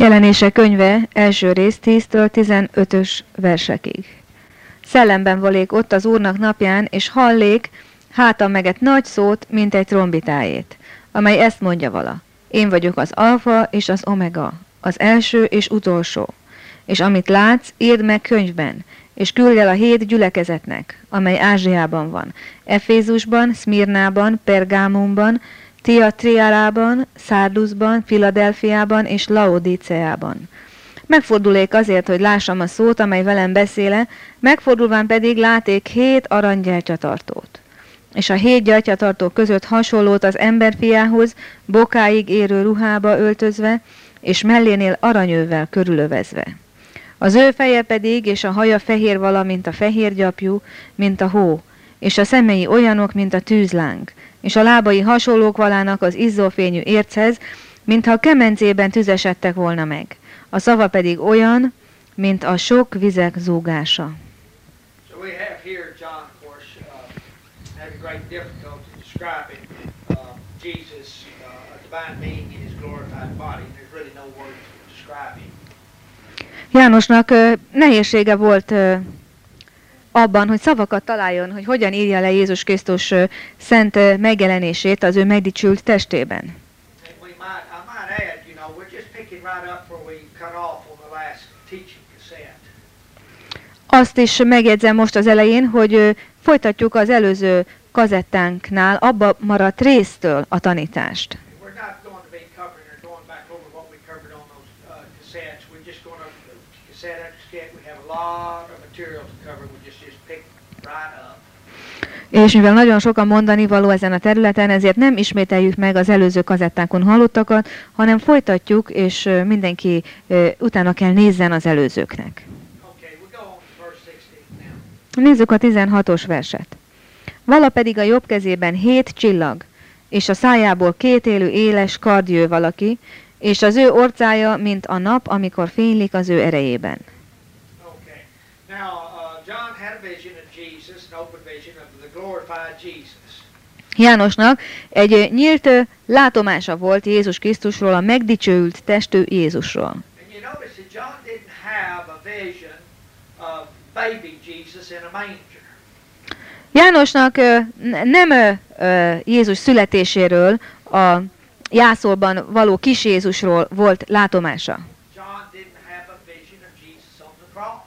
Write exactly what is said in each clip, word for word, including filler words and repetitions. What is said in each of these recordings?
Jelenések könyve, első rész, tíztől tizenötös versekig. Szellemben volék ott az Úrnak napján, és hallék hátam meget nagy szót, mint egy trombitájét, amely ezt mondja vala: én vagyok az alfa és az omega, az első és utolsó. És amit látsz, írd meg könyvben, és küldj el a hét gyülekezetnek, amely Ázsiában van, Efézusban, Szmirnában, Pergámumban, Tiatriárában, Szárduszban, Filadelfiában és Laodíceában. Megfordulék azért, hogy lássam a szót, amely velem beszéle, megfordulván pedig láték hét aranygyertyatartót. És a hét gyertyatartók között hasonlót az emberfiához, bokáig érő ruhába öltözve, és mellénél aranyővel körülövezve. Az ő feje pedig, és a haja fehér vala, mint a fehér gyapjú, mint a hó, és a szemei olyanok, mint a tűzláng, és a lábai hasonlók valának az izzófényű érchez, mintha kemencében tüzesedtek volna meg. A szava pedig olyan, mint a sok vizek zúgása. So we have here John, of course, uh, having great difficulty describing uh, Jesus, uh, a divine being in his glorified body. There's really no words to describe him. Jánosnak uh, nehézsége volt uh, abban, hogy szavakat találjon, hogy hogyan írja le Jézus Krisztus uh, szent uh, megjelenését az ő megdicsült testében. And we might, I might add, you know, we're just picking right up where we cut off on the last teaching cassette. Azt is megjegyzem most az elején, hogy uh, folytatjuk az előző kazettánknál abba maradt résztől a tanítást. We're not going to be covering or going back over what we covered on those uh, cassettes. We're just going to, cassette after cassette, we have a lot of material to cover. We just, just pick right up. És mivel nagyon sokan mondani való ezen a területen, ezért nem ismételjük meg az előző kazettánkon hallottakat, hanem folytatjuk, és uh, mindenki uh, utána kell nézzen az előzőknek. Okay, we go on to verse sixteen now. Nézzük a tizenhatos verset. Vala pedig a jobb kezében hét csillag, és a szájából két élő éles kardjő valaki, és az ő orcája, mint a nap, amikor fénylik az ő erejében. Okay. Now, uh, John had a vision of Jesus, an open vision of the glorified Jesus. Jánosnak egy nyílt ö, látomása volt Jézus Krisztusról, a megdicsőült testű Jézusról. And you notice that John didn't have a vision of baby Jesus in a manger. Jánosnak ö, n- nem ö, ö, Jézus születéséről, a jászolban való kis Jézusról volt látomása. John didn't have a vision of Jesus on the cross.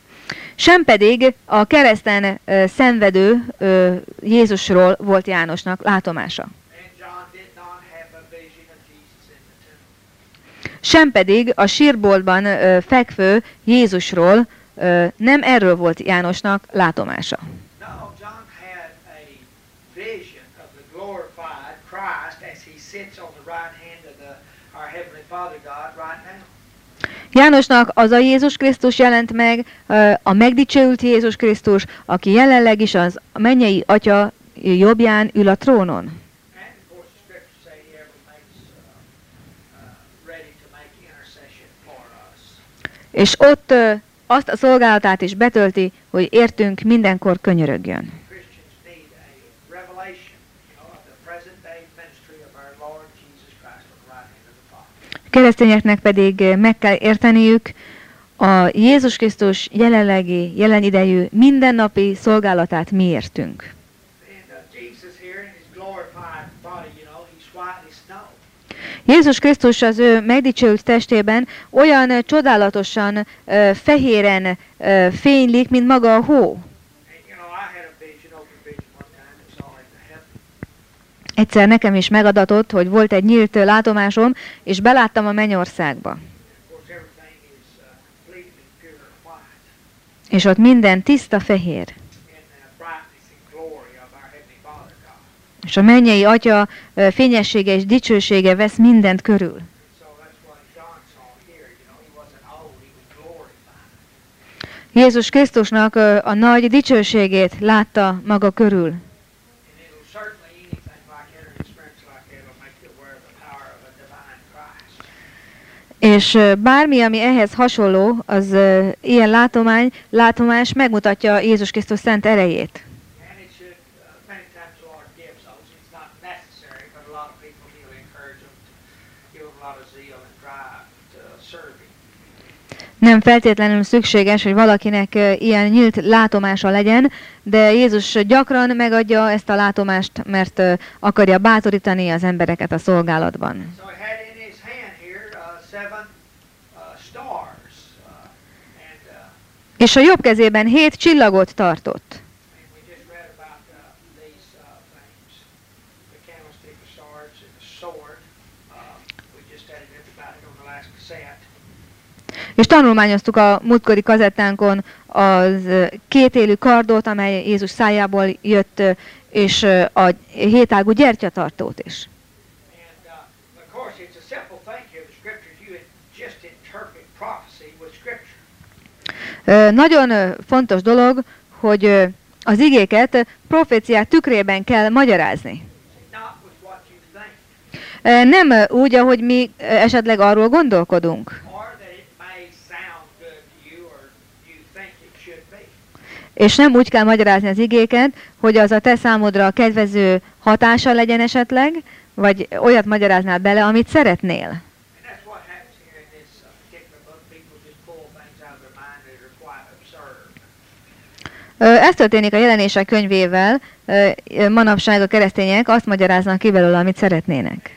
Sem pedig a kereszten ö, szenvedő ö, Jézusról volt Jánosnak látomása. And John did not have a vision of Jesus in the tomb. Sem pedig a sírboltban ö, fekvő Jézusról, ö, nem erről volt Jánosnak látomása. No, John had a vision of the glorified Christ as he sits on the right hand of the, our Heavenly Father God right now. Jánosnak az a Jézus Krisztus jelent meg, ö, a megdicsőült Jézus Krisztus, aki jelenleg is az mennyei Atya jobbján ül a trónon. And of course, the scriptures say he ever makes uh, uh, ready to make intercession for us. És ott ö, azt a szolgálatát is betölti, hogy értünk mindenkor könyörögjön. Christians need a revelation, you know, of the present day ministry of our Lord Jesus Christ on the right hand of the Father. Keresztényeknek pedig ö, meg kell érteniük a Jézus Krisztus jelenlegi, jelen idejű mindennapi szolgálatát mi értünk. And uh, Jesus here in his glorified body, you know, he's white as snow. Jézus Krisztus az ő megdicsőült testében olyan ö, csodálatosan ö, fehéren ö, fénylik, mint maga a hó. And you know, I had a vision, open vision one time that saw into heaven. Egyszer nekem is megadatott, hogy volt egy nyílt ö, látomásom, és beláttam a mennyországba. Of course, everything is uh, completely pure white És ott minden tiszta fehér. in the brightness and glory of our Heavenly Father God. És a mennyei Atya ö, fényessége és dicsősége vesz mindent körül. So that's what John saw here. You know, he wasn't old, he was glorified. Jézus Krisztusnak ö, a nagy dicsőségét látta maga körül. And it'll certainly, anything like that, or experience like that, will make you aware of the power of a divine Christ. És ö, bármi, ami ehhez hasonló, az ö, ilyen látomány, látomás megmutatja Jézus Krisztus szent erejét. And it should, uh, many times the Lord gives those. It's not necessary, but a lot of people, He'll encourage them to give them a lot of zeal and drive to serve Nem feltétlenül szükséges, hogy valakinek ilyen nyílt látomása legyen, de Jézus gyakran megadja ezt a látomást, mert akarja bátorítani az embereket a szolgálatban. És a jobb kezében hét csillagot tartott. És tanulmányoztuk a múltkori kazettánkon az kétélű kardot, amely Jézus szájából jött, és a hétágú gyertyatartót is. Nagyon fontos dolog, hogy az igéket proféciák tükrében kell magyarázni. Nem úgy, ahogy mi esetleg arról gondolkodunk. És nem úgy kell magyarázni az igéket, hogy az a te számodra kedvező hatása legyen esetleg, vagy olyat magyaráznál bele, amit szeretnél. Ez történik a Jelenések könyvével, manapság a keresztények azt magyaráznak ki belőle, amit szeretnének.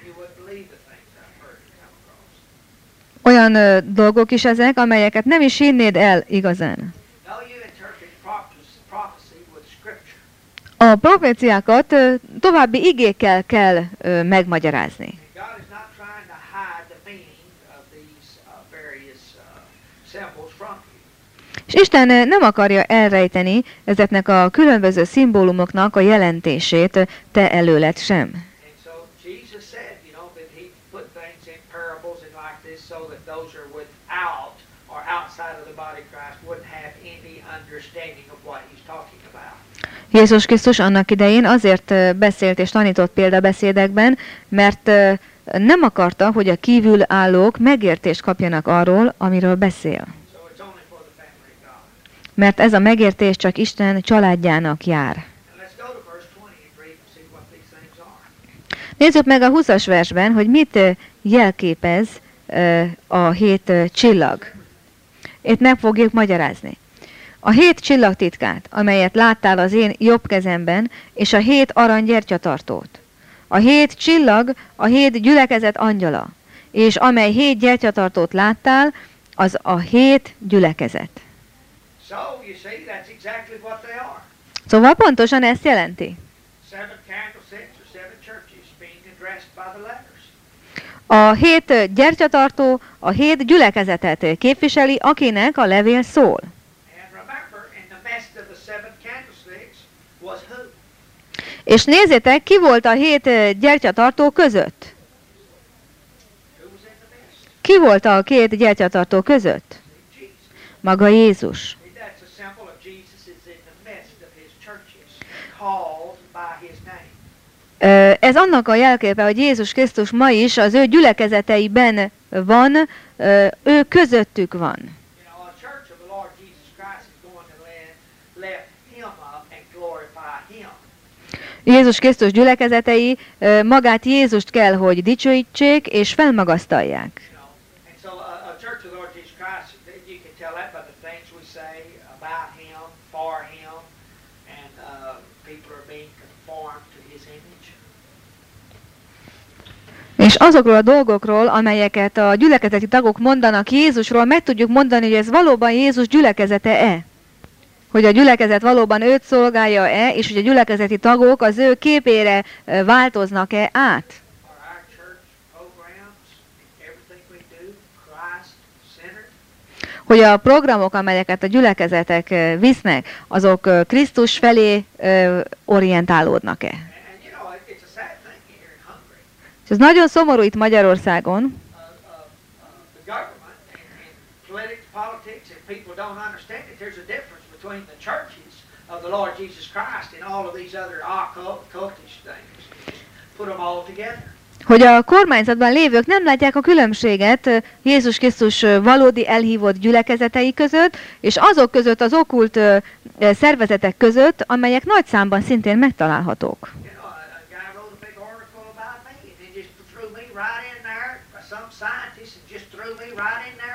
Olyan dolgok is ezek, amelyeket nem is hinnéd el igazán. A proféciákat további igékkel kell megmagyarázni. És Isten nem akarja elrejteni ezeknek a különböző szimbólumoknak a jelentését te előled sem. Jézus Krisztus annak idején azért beszélt és tanított példabeszédekben, mert nem akarta, hogy a kívülállók megértést kapjanak arról, amiről beszél. Mert ez a megértés csak Isten családjának jár. Nézzük meg a huszas versben, hogy mit jelképez a hét csillag. Itt meg fogjuk magyarázni. A hét csillagtitkát, amelyet láttál az én jobb kezemben, és a hét arany gyertyatartót. A hét csillag a hét gyülekezet angyala, és amely hét gyertyatartót láttál, az a hét gyülekezet. Szóval pontosan ezt jelenti. A hét gyertyatartó a hét gyülekezetet képviseli, akinek a levél szól. És nézzétek, ki volt a hét gyertyatartó között? Ki volt a két gyertyatartó között? Maga Jézus. Ez annak a jelképe, hogy Jézus Krisztus ma is az ő gyülekezeteiben van, ő közöttük van. Jézus Krisztus gyülekezetei magát Jézust kell, hogy dicsőítsék és felmagasztalják. És azokról a dolgokról, amelyeket a gyülekezeti tagok mondanak Jézusról, meg tudjuk mondani, hogy ez valóban Jézus gyülekezete-e? Hogy a gyülekezet valóban őt szolgálja-e, és hogy a gyülekezeti tagok az ő képére változnak-e át? Hogy a programok, amelyeket a gyülekezetek visznek, azok Krisztus felé orientálódnak-e? És ez nagyon szomorú itt Magyarországon, hogy a kormányzatban lévők nem látják a különbséget Jézus Krisztus valódi elhívott gyülekezetei között, és azok között az okkult szervezetek között, amelyek nagy számban szintén megtalálhatók.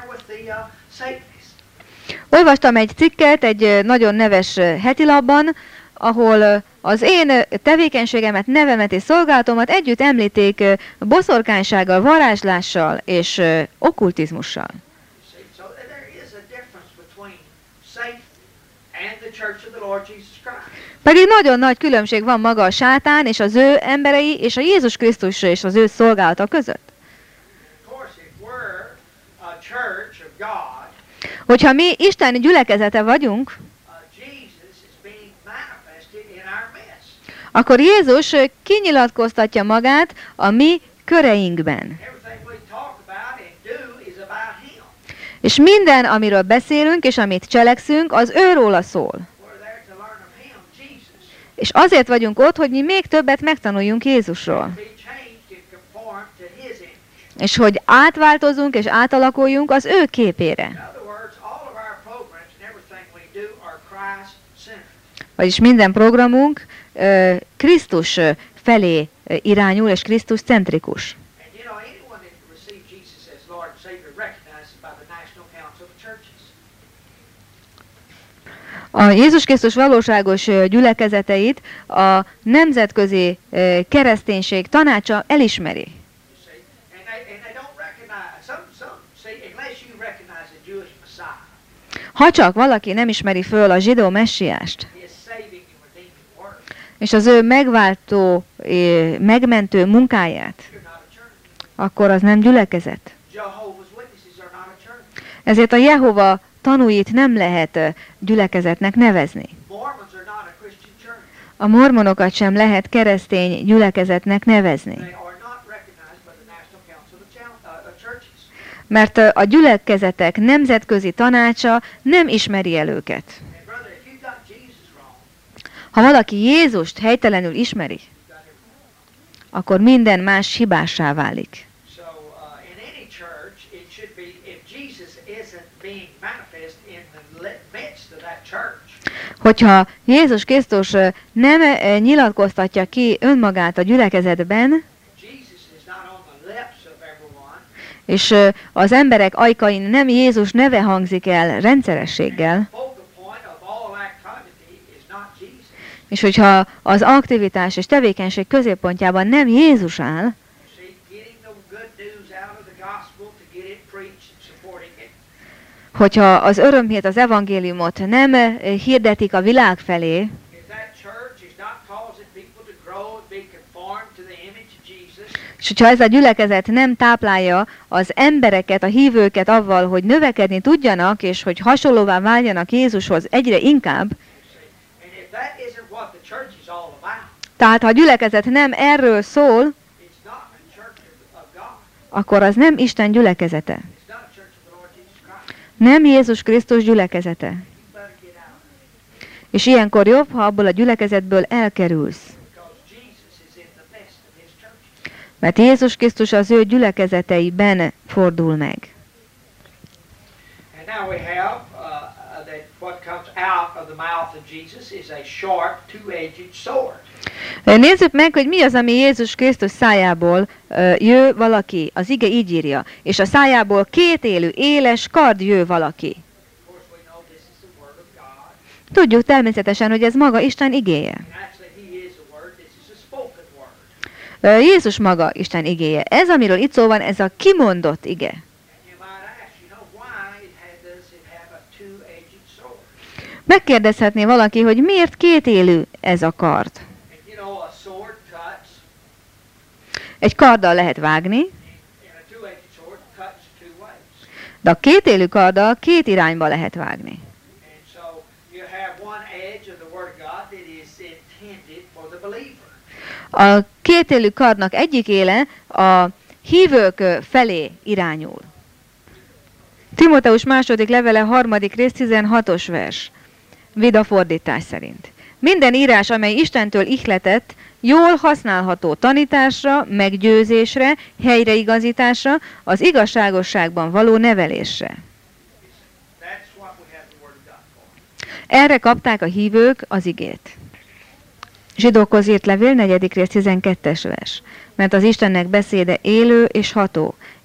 with the uh, Satanists. Olvastam egy cikket egy nagyon neves hetilapban, ahol az én tevékenységemet, nevemet és szolgálatomat együtt említék boszorkánysággal, varázslással és okkultizmussal. See, so there is a difference between Satan and the Church of the Lord Jesus Christ. Pedig nagyon nagy különbség van maga a sátán és az ő emberei és a Jézus Krisztus és az ő szolgálata között. Of course, if we're a church of God, Hogyha mi Isten gyülekezete vagyunk, uh, Jesus is being manifested in our midst. akkor Jézus kinyilatkoztatja magát a mi köreinkben. Everything we talk about and do is about Him. És minden, amiről beszélünk és amit cselekszünk, az őróla szól. We're there to learn of Him, Jesus. És azért vagyunk ott, hogy mi még többet megtanuljunk Jézusról. Be changed and conformed to His image. És hogy átváltozunk és átalakuljunk az ő képére. In other words, all of our programs and everything we do are Christ-centered. Vagyis minden programunk ö, Krisztus ö, felé ö, irányul és Krisztus centrikus. And you know, anyone that receives Jesus as Lord and Savior recognizes by the National Council of Churches. A Jézus Krisztus valóságos ö, gyülekezeteit a nemzetközi ö, kereszténység tanácsa elismeri. You see, and they and they don't recognize some some see unless you recognize the Jewish Messiah, Ha csak valaki nem ismeri föl a zsidó messiást, His saving and redeeming work, és az ő megváltó, ö, megmentő munkáját, you're not a church. akkor az nem gyülekezet. Jehovah's Witnesses are not a church. Ezért a Jehova tanúit nem lehet ö, gyülekezetnek nevezni. Mormons are not a Christian church. A mormonokat sem lehet keresztény gyülekezetnek nevezni. They are not recognized by the National Council of Chal- uh, of Churches. Mert ö, a gyülekezetek nemzetközi tanácsa nem ismeri el őket. And brother, if you got Jesus wrong, Ha valaki Jézust helytelenül ismeri, you got him wrong. akkor minden más hibássá válik. So uh, in any church, it should be if Jesus isn't being manifest in the li- midst of that church, Hogyha Jézus Krisztus ö, nem ö, nyilatkoztatja ki önmagát a gyülekezetben, Jesus is not on the lips of everyone, és ö, az emberek ajkain nem Jézus neve hangzik el rendszerességgel, focal point of all activity is not Jesus. és hogyha az aktivitás és tevékenység középpontjában nem Jézus áll, You see, getting the good news out of the gospel to get it preached and supporting it, hogyha az örömhírt, az evangéliumot nem ö, hirdetik a világ felé, if that church is not causing people to grow and be conformed to the image of Jesus, és hogyha ez a gyülekezet nem táplálja az embereket, a hívőket avval, hogy növekedni tudjanak, és hogy hasonlóvá váljanak Jézushoz egyre inkább, and if that isn't what the church is all about, tehát ha a gyülekezet nem erről szól, it's not a church of, of God. akkor az nem Isten gyülekezete. It's not a church of the Lord Jesus Christ. Nem Jézus Krisztus gyülekezete. You better get out, És ilyenkor jobb, ha abból a gyülekezetből elkerülsz. because Jesus is in the midst of His church. Mert Jézus Krisztus az ő gyülekezeteiben fordul meg. And now we have uh, uh, that what comes out of the mouth of Jesus is a sharp, two-edged sword. Nézzük meg, hogy mi az, ami Jézus Krisztus szájából ö, jő valaki. Az ige így írja. És a szájából két élő, éles kard jő valaki. Of course, we know this is the Word of God. Tudjuk természetesen, hogy ez maga Isten igéje. And actually, He is the Word. This is a spoken word. Ö, Jézus maga Isten igéje. Ez, amiről itt szó van, ez a kimondott ige. And you might ask, you know, why it had, does it have a two-edged sword? Megkérdezhetné valaki, hogy miért két élő ez a kard. And you know, a sword cuts, Egy karddal lehet vágni, and a two-edged sword cuts two ways. de a két élő karddal két irányba lehet vágni. And so you have one edge of the Word of God that is intended for the believer. A két élő kardnak egyik éle a hívők ö, felé irányul. Timóteus második levele harmadik rész tizenhatos vers. Vida fordítás szerint. Minden írás, amely Istentől ihletett, jól használható tanításra, meggyőzésre, helyreigazításra, az igazságosságban való nevelésre. That's what we have the Word of God for. Erre kapták a hívők az igét. Zsidókhoz írt levél, negyedik rész tizenkettes vers. Mert az Istennek beszéde élő és ható,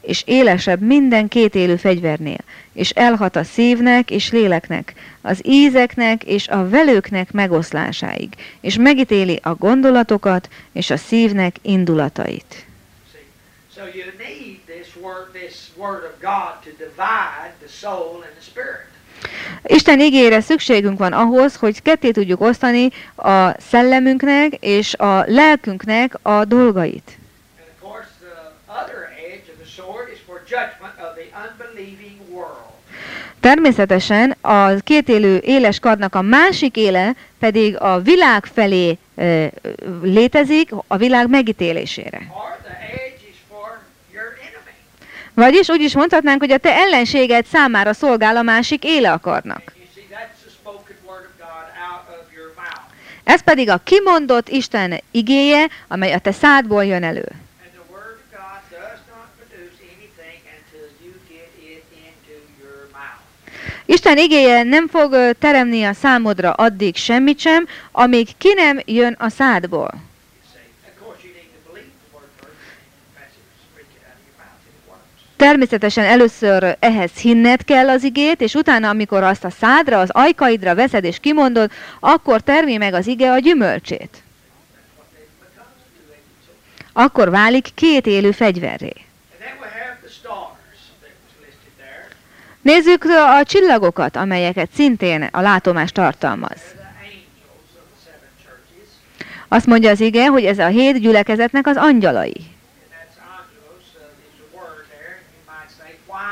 és élesebb minden kétélű fegyvernél, és elhat a szívnek és léleknek, az ízeknek és a velőknek megoszlásáig, és megítéli a gondolatokat és a szívnek indulatait. So you need this word, this word of God to divide the soul and the spirit. Isten igére szükségünk van ahhoz, hogy ketté tudjuk osztani a szellemünknek és a lelkünknek a dolgait. And of course the other edge of the sword is for judgment of the unbelieving world. Természetesen a kétélű éles kardnak a másik éle pedig a világ felé e, létezik, a világ megítélésére. Or the edge is for your enemy. Vagyis úgy is mondhatnánk, hogy a te ellenséged számára szolgál a másik éle a kardnak. And you see, that's the spoken word of God out of your mouth. Ez pedig a kimondott Isten igéje, amely a te szádból jön elő. And the word of God does not produce anything until you get it into your mouth. Isten igéje nem fog ö, teremni a számodra addig semmit sem, amíg ki nem jön a szádból. You see, of course you need to believe the word first and confess it, speak it out of your mouth, and it works. Természetesen először ehhez hinned kell az igét, és utána, amikor azt a szádra, az ajkaidra veszed és kimondod, akkor termi meg az ige a gyümölcsét. That's what it becomes, a two-edged sword. Akkor válik két élő fegyverré. And then we have the stars that was listed there. Nézzük a csillagokat, amelyeket szintén a látomás tartalmaz. They're the angels of the seven churches. Azt mondja az ige, hogy ez a hét gyülekezetnek az angyalai. And that's angelos uh, is a word there. You might say, why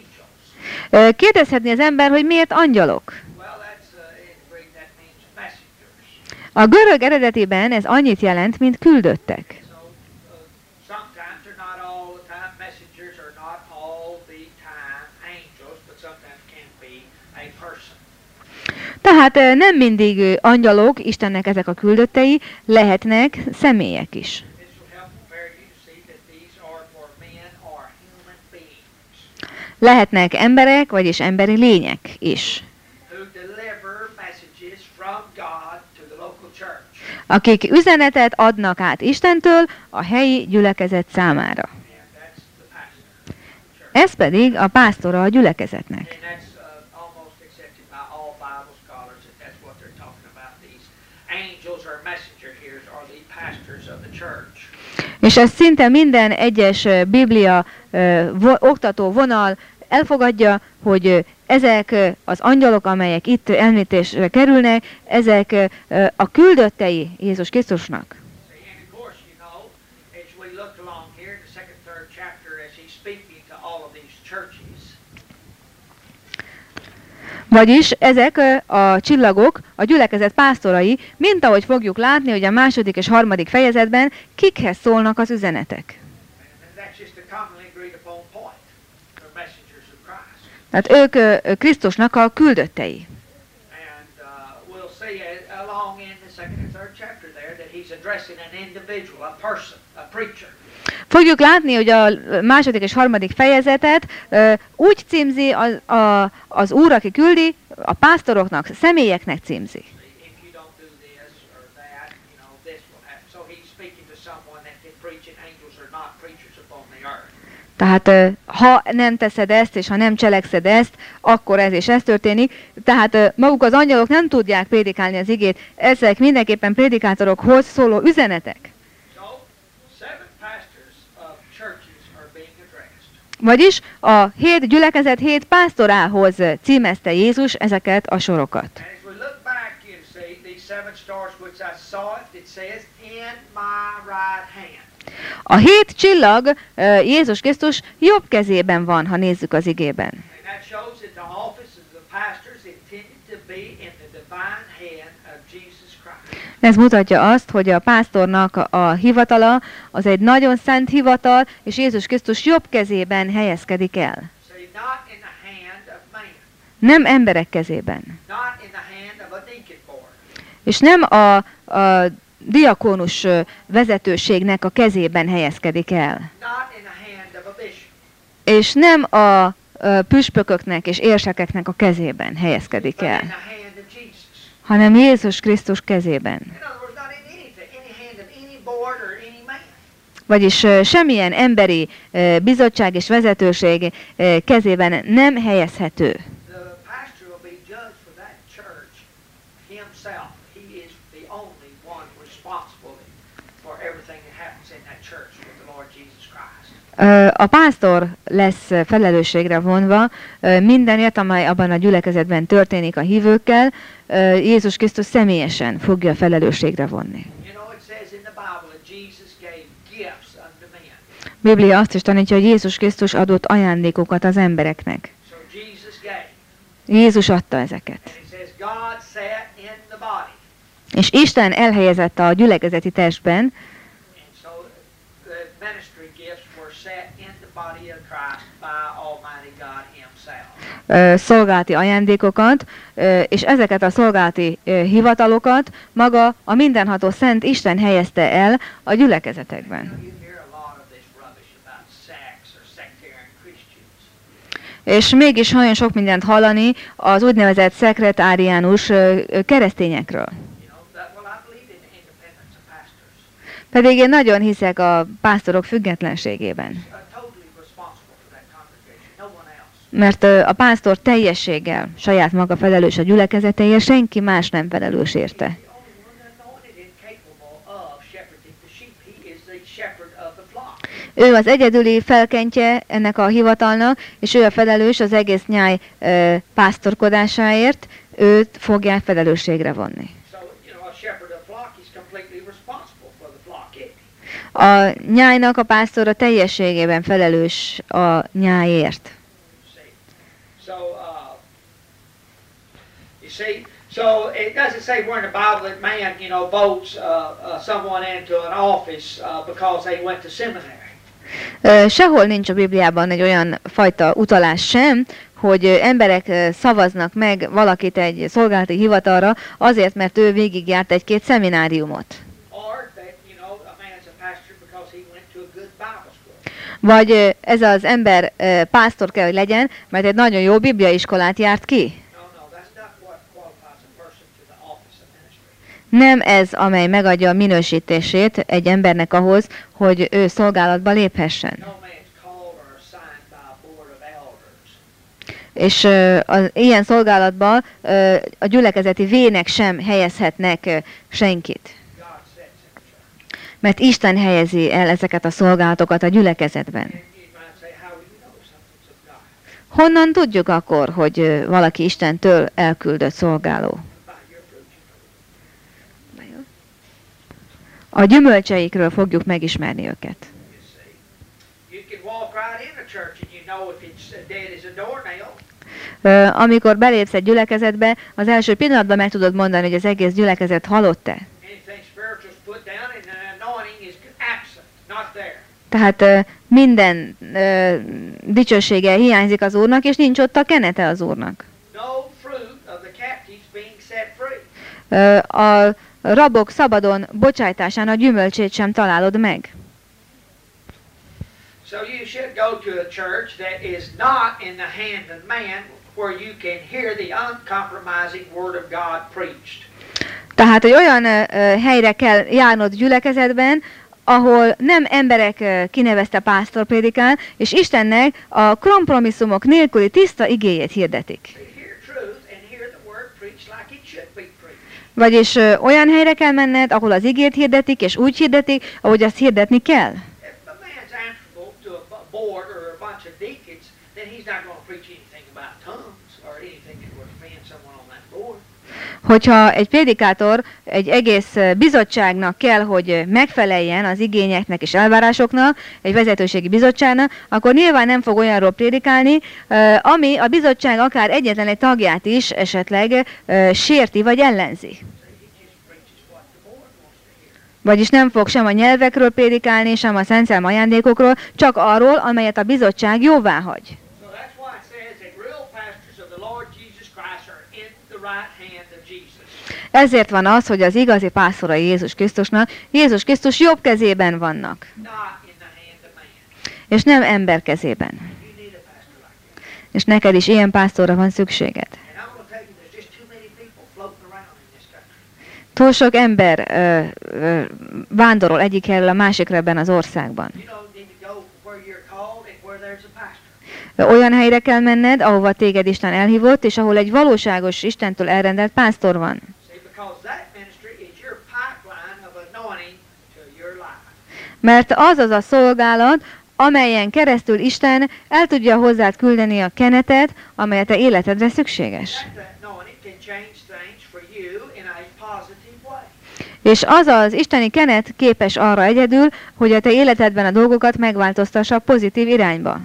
angels? Ö, Kérdezhetni az ember, hogy miért angyalok? Well, that's uh, in Greek that means messengers. A görög eredetiben ez annyit jelent, mint küldöttek. So uh, sometimes they're not all the time messengers, are not all the time angels, but sometimes can be a person. Tehát ö, nem mindig ö, angyalok, Istennek ezek a küldöttei, lehetnek személyek is. This will help prepare you to see that these are for men or human beings Lehetnek emberek, vagyis emberi lények is, who deliver messages from God to the local church. akik üzenetet adnak át Istentől a helyi gyülekezet számára. And that's the pastor of the church. Ez pedig a pásztora a gyülekezetnek. And that's uh, almost accepted by all Bible scholars that that's what they're talking about. These angels or messenger here are the pastors of the church. És ez szinte minden egyes ö, Biblia ö, vo- oktató vonal elfogadja, hogy ö, ezek ö, az angyalok, amelyek itt említésre kerülnek, ezek ö, ö, a küldöttei Jézus Krisztusnak. See, and of course, you know, as we look along here in the second, third chapter, as he's speaking to all of these churches, Vagyis ezek ö, a csillagok, a gyülekezet pásztorai, mint ahogy fogjuk látni, hogy a második és harmadik fejezetben kikhez szólnak az üzenetek. and that's just a commonly agreed upon point. They're messengers of Christ. Tehát ők ö, ö, Krisztusnak a küldöttei. And uh, we'll see uh, along in the second and third chapter there that he's addressing an individual, a person, a preacher. Fogjuk látni, hogy a második és harmadik fejezetet ö, úgy címzi az, a, az úr, aki küldi, a pásztoroknak, személyeknek címzi. If you don't do this or that, you know, this will happen. So he's speaking to someone that can preach, and angels are not preachers upon the earth. Tehát ö, ha nem teszed ezt, és ha nem cselekszed ezt, akkor ez és ez történik. Tehát ö, maguk az angyalok nem tudják prédikálni az igét, ezek mindenképpen prédikátorokhoz szóló üzenetek. So, seven pastors of churches are being addressed. Vagyis a hét gyülekezet hét pásztorához címezte Jézus ezeket a sorokat. And as we look back, you see these seven stars which I saw, it says, in my right hand. A hét csillag ö, Jézus Krisztus jobb kezében van, ha nézzük az igében. And that shows that the office of the pastors intended to be in the divine hand of Jesus Christ. Ez mutatja azt, hogy a pásztornak a hivatala az egy nagyon szent hivatal, és Jézus Krisztus jobb kezében helyezkedik el. See, not in the hand of man, Nem emberek kezében. not in the hand of a deacon board, És nem a, a diakónus ö, vezetőségnek a kezében helyezkedik el. not in the hand of a bishop. És nem a ö, püspököknek és érsekeknek a kezében helyezkedik But in el, the hand of Jesus. hanem Jézus Krisztus kezében. In other words, not in anything, any hand of any board or any man. Vagyis semmilyen emberi bizottság és vezetőség kezében nem helyezhető. A pásztor lesz felelősségre vonva mindenért, amely abban a gyülekezetben történik a hívőkkel, Jézus Krisztus személyesen fogja felelősségre vonni. A Biblia azt is tanítja, hogy Jézus Krisztus adott ajándékokat az embereknek. Jézus adta ezeket. És Isten elhelyezett a gyülekezeti testben, szolgálati ajándékokat, és ezeket a szolgálati hivatalokat maga a mindenható Szent Isten helyezte el a gyülekezetekben. És mégis nagyon sok mindent hallani az úgynevezett szekretáriánus keresztényekről. Pedig én nagyon hiszek a pásztorok függetlenségében. Mert a pásztor teljességgel saját maga felelős a gyülekezetéért, senki más nem felelős érte. Ő az egyedüli felkentje ennek a hivatalnak, és ő a felelős az egész nyáj e, pásztorkodásáért, őt fogják felelősségre vonni. A nyájnak a pásztora teljességében felelős a nyájért. So it doesn't say where in the Bible that man, you know, votes uh, uh, someone into an office uh, because they went to seminary. Sehol nincs a Bibliában egy olyan fajta utalás sem, hogy emberek szavaznak meg valakit egy szolgálati hivatalra azért, mert ő végigjárt egy-két szemináriumot. Vagy ez az ember pásztor kell, hogy legyen, mert egy nagyon jó bibliaiskolát járt ki. Nem ez, amely megadja a minősítését egy embernek ahhoz, hogy ő szolgálatba léphessen. És uh, az ilyen szolgálatban uh, a gyülekezeti vének sem helyezhetnek uh, senkit. Mert Isten helyezi el ezeket a szolgálatokat a gyülekezetben. Honnan tudjuk akkor, hogy uh, valaki Istentől elküldött szolgáló? A gyümölcseikről fogjuk megismerni őket. Amikor belépsz egy gyülekezetbe, az első pillanatban meg tudod mondani, hogy az egész gyülekezet halott-e. Tehát minden dicsősége hiányzik az Úrnak, és nincs ott a kenete az Úrnak. A rabok szabadon bocsájtásán a gyümölcsét sem találod meg. So you should go to a church that is not in the hand of man, where you can hear the uncompromising word of God preached. Tehát, hogy olyan uh, helyre kell járnod gyülekezetben, ahol nem emberek uh, kinevezte pásztor prédikál, és Istennek a kompromisszumok nélküli tiszta igéjét hirdetik. Vagyis ö, olyan helyre kell menned, ahol az igét hirdetik, és úgy hirdetik, ahogy azt hirdetni kell. Hogyha egy prédikátor egy egész bizottságnak kell, hogy megfeleljen az igényeknek és elvárásoknak, egy vezetőségi bizottságnak, akkor nyilván nem fog olyanról prédikálni, ami a bizottság akár egyetlen egy tagját is esetleg sérti vagy ellenzi. Vagyis nem fog sem a nyelvekről prédikálni, sem a szent szellem ajándékokról, csak arról, amelyet a bizottság jóvá hagy. Ezért van az, hogy az igazi pásztorai Jézus Krisztusnak Jézus Krisztus jobb kezében vannak. És nem ember kezében. És neked is ilyen pásztorra van szükséged. Túl sok ember ö, ö, vándorol egyik helyről a másikra ebben az országban. You know, you need to go where you're called and where there's a pastor. Olyan helyre kell menned, ahova téged Isten elhívott, és ahol egy valóságos Istentől elrendelt pásztor van. See, because that ministry is your pipeline of anointing to your life. Mert az az a szolgálat, amelyen keresztül Isten el tudja hozzád küldeni a kenetet, amelyet a életedre szükséges. That anointing can change things for you in a positive way. És az az isteni kenet képes arra egyedül, hogy a te életedben a dolgokat megváltoztassa a pozitív irányba.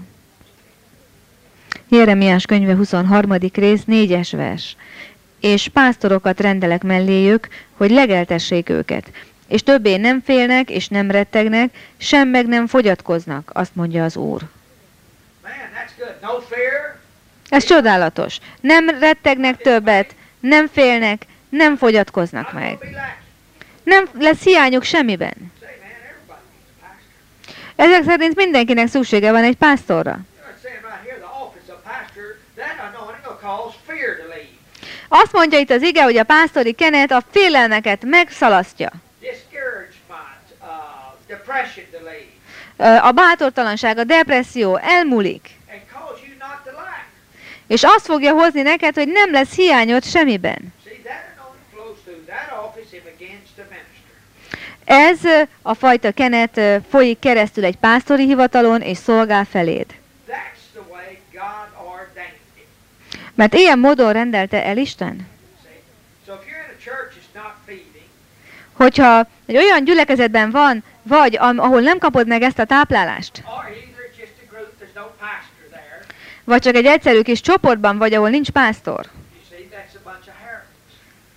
Jeremiás könyve huszonharmadik rész, négyes vers. És pásztorokat rendelek melléjük, hogy legeltessék őket. És többé nem félnek, és nem rettegnek, sem meg nem fogyatkoznak, azt mondja az Úr. Man, that's good. No fear. Ez csodálatos. Nem rettegnek többet, nem félnek, nem fogyatkoznak Not meg. gonna be lacking. Nem lesz hiányuk semmiben. Say, man, everybody needs a pastor. Ezek szerint mindenkinek szüksége van egy pásztorra. You know, it's saying right here, the office of pastor, that anointing will cause fear to leave. Azt mondja itt az ige, hogy a pásztori kenet a félelmeket megszalasztja. Discouragement, uh, depression to leave. Ö, A bátortalanság, a depresszió elmúlik. And cause you not to lack. És azt fogja hozni neked, hogy nem lesz hiányod semmiben. See, that anointing flows through that office and begins to minister. Ez ö, a fajta kenet ö, folyik keresztül egy pásztori hivatalon és szolgál feléd. That's the way God ordained it. Mert ilyen módon rendelte el Isten. See? So if you're in a church that's not feeding, Hogyha egy olyan gyülekezetben van, vagy am- ahol nem kapod meg ezt a táplálást, or either it's just a group, there's no pastor there, vagy csak egy egyszerű kis csoportban vagy, ahol nincs pásztor, you see, that's a bunch of heretics.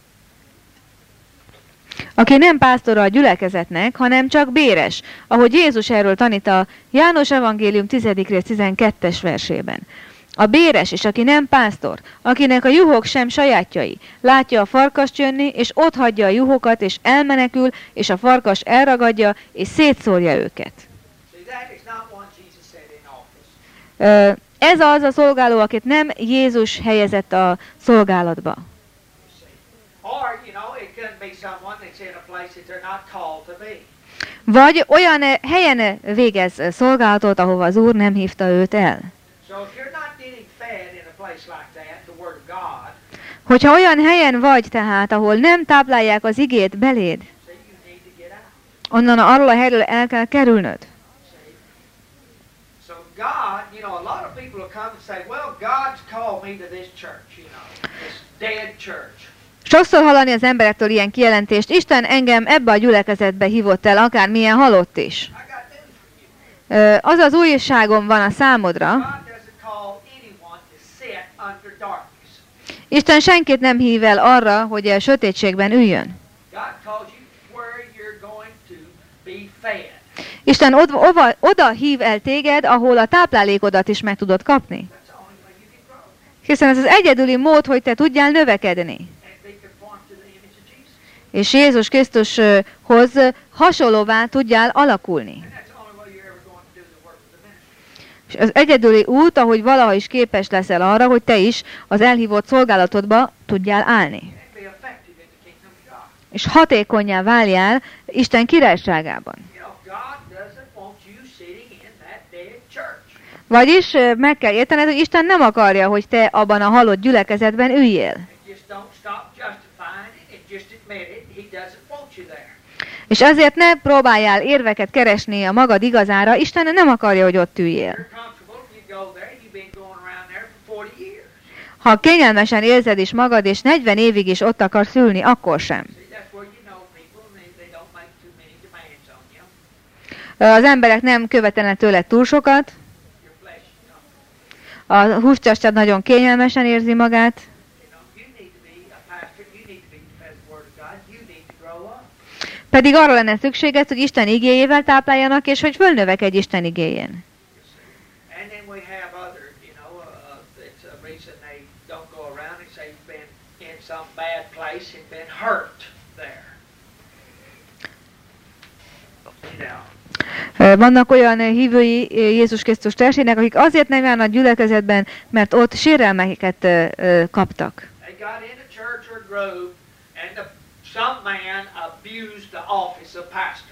aki nem pásztora a gyülekezetnek, hanem csak béres, ahogy Jézus erről tanít a János evangélium tizedik rész tizenkettes versében. A béres és aki nem pásztor, akinek a juhok sem sajátjai, látja a farkast jönni, és otthagyja a juhokat, és elmenekül, és a farkas elragadja, és szétszórja őket. See, that is not one Jesus set in office. Ö, Ez az a szolgáló, akit nem Jézus helyezett a szolgálatba. You see. Or, you know, it could be someone that's in a place that they're not called to be. Vagy olyan eh, helyen eh, végez eh, szolgálatot, ahova az Úr nem hívta őt el. So if you're not getting fed in a place like that, the Word of God, Hogyha olyan helyen vagy tehát, ahol nem táplálják az igét beléd, see, you need to get out. onnan arról a helyről el kell kerülnöd. See? So God, you know, a lot of people will come and say, well, God's called me to this church, you know, this dead church. Sokszor hallani az emberektől ilyen kijelentést, Isten engem ebbe a gyülekezetbe hívott el, akármilyen halott is. I got news for you. Ö, Az az újságom van a számodra, God doesn't call anyone to sit under darkness. Isten senkit nem hív el arra, hogy a sötétségben üljön. God calls you where you're going to be fed. Isten od, ova, oda hív el téged, ahol a táplálékodat is meg tudod kapni. That's the only way you can grow Hiszen ez az egyedüli mód, hogy te tudjál növekedni. and be conformed to the image of Jesus. És Jézus Krisztushoz hasonlóvá tudjál alakulni. And that's the only way you're ever going to do the work of the ministry. És az egyedüli út, ahogy valaha is képes leszel arra, hogy te is az elhívott szolgálatodba tudjál állni. And be effective in the kingdom of God. És hatékonnyá váljál Isten királyságában. You know, God doesn't want you sitting in that dead church. Vagyis ö, meg kell értened, hogy Isten nem akarja, hogy te abban a halott gyülekezetben üljél. And just don't stop justifying it and just admit it. He doesn't want you there. És ezért ne próbáljál érveket keresni a magad igazára, Isten nem akarja, hogy ott üljél. You're comfortable, you go there, you've been going around there for forty years. Ha kényelmesen érzed is magad, és negyven évig is ott akarsz ülni, akkor sem. See, that's where you know people and they, they don't make too many demands on you. Az emberek nem követelnek tőled túl sokat, Your flesh is comfortable. a hústested nagyon kényelmesen érzi magát, You know, you need to be a pastor, you need to be fed the word of God, you need to grow up. pedig arra lenne szükséged, hogy Isten igéjével tápláljanak, és hogy fölnövekedj Isten igéjén. And then we have other, you know, uh, it's a reason they don't go around and say you've been in some bad place and been hurt there. You know, Vannak olyan hívői Jézus Krisztus testének, akik azért nem járnak gyülekezetben, mert ott sérelmeket ö, ö, kaptak. they got in a church or a group and the some man abused the office of pastor.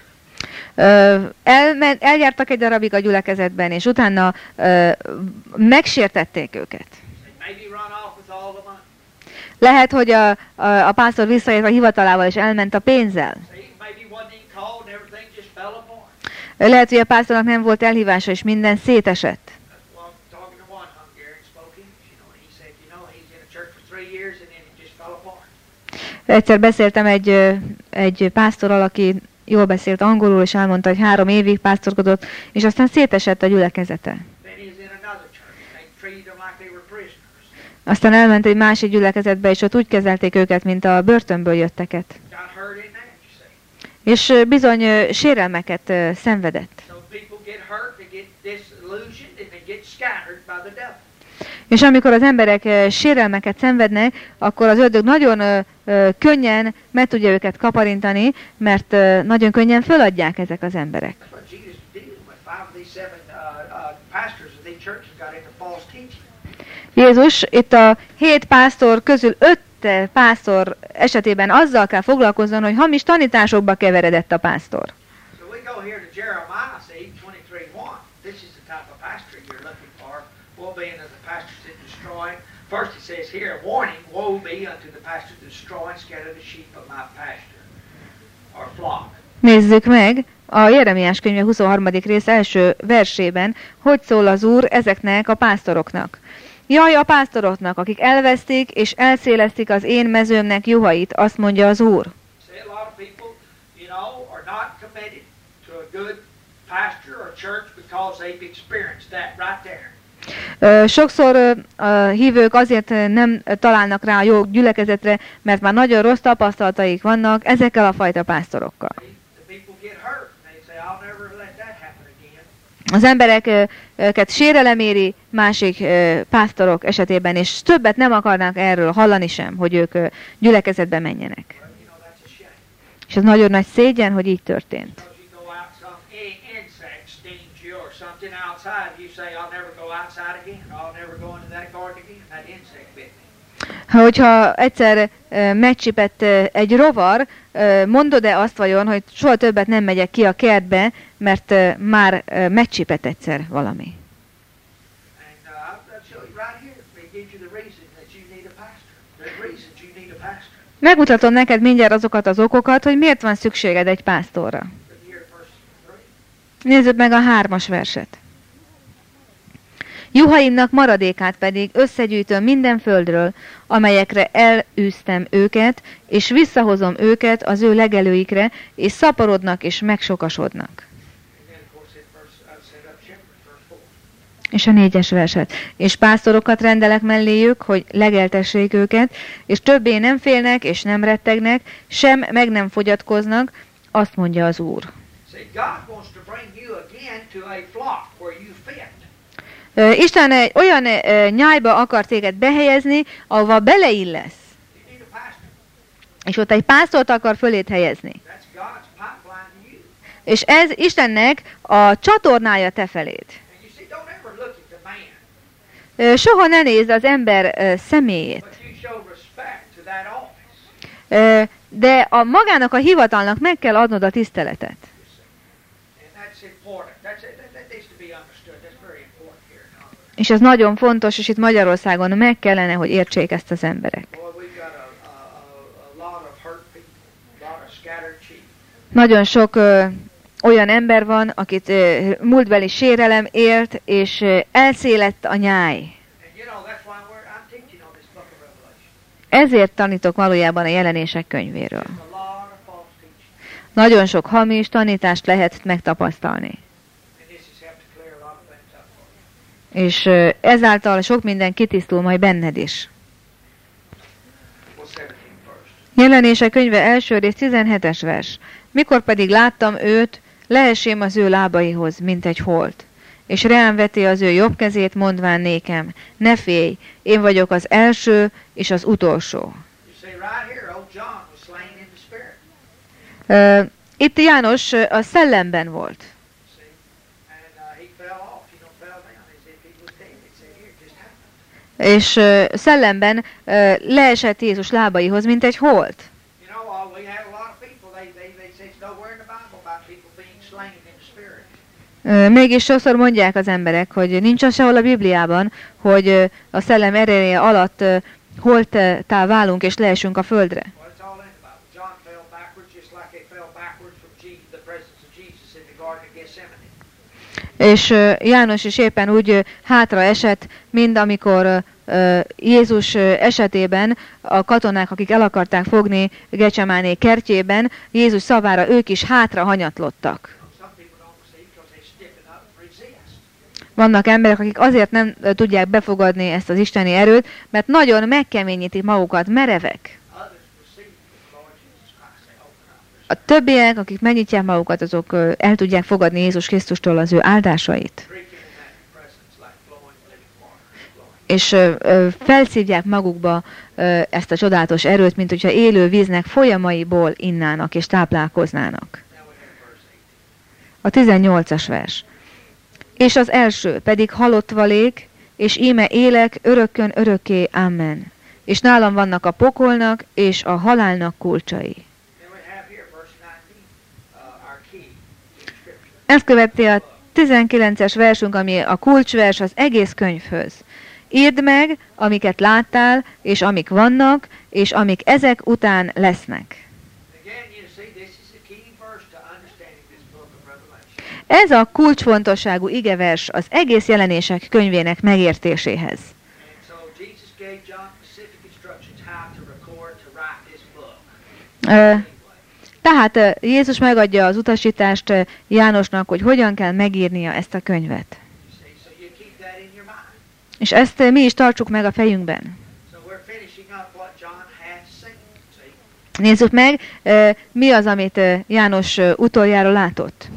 Ö, elment, eljártak egy darabig a gyülekezetben, és utána ö, megsértették őket. Maybe run off with all the money. Lehet, hogy a, a, a pásztor visszaért a hivatalával, és elment a pénzzel. See, maybe wasn't even called and everything just fell apart. Lehet, hogy a pásztornak nem volt elhívása, és minden szétesett. Well, talking to one Hungarian spoke English, you know, and he said, you know, he's in a church for three years and then it just fell apart. Egyszer beszéltem egy, ö, egy pásztorral, aki jól beszélt angolul, és elmondta, hogy három évig pásztorkodott, és aztán szétesett a gyülekezete. Then he's in another church and they treated them like they were prisoners. Aztán elment egy másik gyülekezetbe, és ott úgy kezelték őket, mint a börtönből jötteket. Got hurt in that, you see. És ö, bizony ö, sérelmeket ö, szenvedett. So people get hurt, they get disillusioned, and they get scattered by the devil. És amikor az emberek ö, sérelmeket szenvednek, akkor az ördög nagyon ö, ö, könnyen meg tudja őket kaparintani, mert ö, nagyon könnyen föladják ezek az emberek. That's what Jesus was dealing with. Five of these seven uh, uh, pastors of these churches got into false teaching. Jézus itt a hét pásztor közül öt pásztor esetében azzal kell foglalkozzon, hogy hamis tanításokba keveredett a pásztor. So we go here to Jeremiah, see, twenty-three one. This is the type of pastor you're looking for. Woe be unto the pastors that destroy. First it says here, a warning, woe be unto the pastors that destroy and scatter the sheep of my pasture, or flock. Nézzük meg a Jeremiás könyve huszonharmadik rész első versében, hogy szól az Úr ezeknek a pásztoroknak. Jaj a pásztoroknak, akik elveszték és elszélezték az én mezőmnek juhait, azt mondja az Úr. See, a lot of people, you know, are not committed to a good pastor or church because they've experienced that right there. Ö, Sokszor ö, a hívők azért nem találnak rá a jó gyülekezetre, mert már nagyon rossz tapasztalataik vannak ezekkel a fajta pásztorokkal. See, the people get hurt. They say, I'll never let that happen again. Az embereket sérelem éri másik ö, pásztorok esetében, és többet nem akarnak erről hallani sem, hogy ők ö, gyülekezetbe menjenek. Well, you know, that's a shame. És ez nagyon nagy szégyen, hogy így történt. Because you go out, some i- insect stings you or something outside, you say, I'll never go outside again. I'll never go into that garden again. That insect bit me. Hogyha egyszer ö, megcsipett ö, egy rovar, ö, mondod-e azt vajon, hogy soha többet nem megyek ki a kertbe, mert ö, már ö, megcsipett egyszer valami. And uh, I'll I'll show you right here. It gives you the reason that you need a pastor. There's reasons you need a pastor. Megmutatom neked mindjárt azokat az okokat, hogy miért van szükséged egy pásztorra. Look here at verse three. Nézzük meg a hármas verset. Juhaimnak maradékát pedig összegyűjtöm minden földről, amelyekre elűztem őket, és visszahozom őket az ő legelőikre, és szaporodnak és megsokasodnak. And then, of course, it verse, uh, set up shepherds, verse four. És a négyes verset. És pásztorokat rendelek melléjük, hogy legeltessék őket, és többé nem félnek és nem rettegnek, sem meg nem fogyatkoznak, azt mondja az Úr. See, God wants to bring you again to a flock where you fit. Ö, Isten egy olyan ö, nyájba akar téged behelyezni, ahova beleillesz. You need a pastor. És ott egy pásztort akar fölét helyezni. That's God's pipeline to you. És ez Istennek a csatornája te feléd. And you see, don't ever look at the man, Ö, Soha ne nézd az ember ö, személyét. but you show respect to that office. Ö, De a magának a hivatalnak meg kell adnod a tiszteletet. And that's important. That's, that, that needs to be understood. That's very important here in Congress. És ez nagyon fontos, és itt Magyarországon meg kellene, hogy értsék ezt az emberek. Boy, we've got a, a, a, a lot of hurt people, a lot of scattered sheep. Nagyon sok ö, olyan ember van, akit ö, múltbeli sérelem ért, és ö, elszélett a nyáj. And you know, that's why we're, I'm teaching on this book of Revelation. Ezért tanítok valójában a jelenések könyvéről. There's a lot of false teaching. Nagyon sok hamis tanítást lehet megtapasztalni. And this has helped to clear a lot of things up for you. És ö, ezáltal sok minden kitisztul majd benned is. Well, seventeen first. Jelenések könyve első rész tizenhetes vers. Mikor pedig láttam őt, leesém az ő lábaihoz, mint egy holt. És rám veti az ő jobb kezét, mondván nékem, ne félj, én vagyok az első és az utolsó. You see, right here, old John was slain in the spirit. Ö, Itt János ö, a szellemben volt. See? And uh, he fell off, you know, fell down as if he was dead. It said here, it just happened. És ö, szellemben ö, leesett Jézus lábaihoz, mint egy holt. You know, all we have Mégis sokszor mondják az emberek, hogy nincs az sehol a Bibliában, hogy a szellem ereje alatt holttá válunk és leesünk a földre. És János is éppen úgy hátra esett, mint amikor Jézus esetében a katonák, akik el akarták fogni Gecsemáné kertjében, Jézus szavára ők is hátra hanyatlottak. Vannak emberek, akik azért nem tudják befogadni ezt az isteni erőt, mert nagyon megkeményítik magukat, merevek. A többiek, akik megnyitják magukat, azok el tudják fogadni Jézus Krisztustól az ő áldásait. És felszívják magukba ezt a csodálatos erőt, mint hogyha élő víznek folyamaiból innának és táplálkoznának. A tizennyolcas vers. És az első pedig halott valék, és íme élek örökkön örökké, amen. És nálam vannak a pokolnak és a halálnak kulcsai. Ezt követi a tizenkilences versünk, ami a kulcsvers az egész könyvhöz. Írd meg, amiket láttál, és amik vannak, és amik ezek után lesznek. Ez a kulcsfontosságú igevers az egész jelenések könyvének megértéséhez. Tehát Jézus megadja az utasítást Jánosnak, hogy hogyan kell megírnia ezt a könyvet. És ezt mi is tartsuk meg a fejünkben. Nézzük meg, mi az, amit János utoljára látott.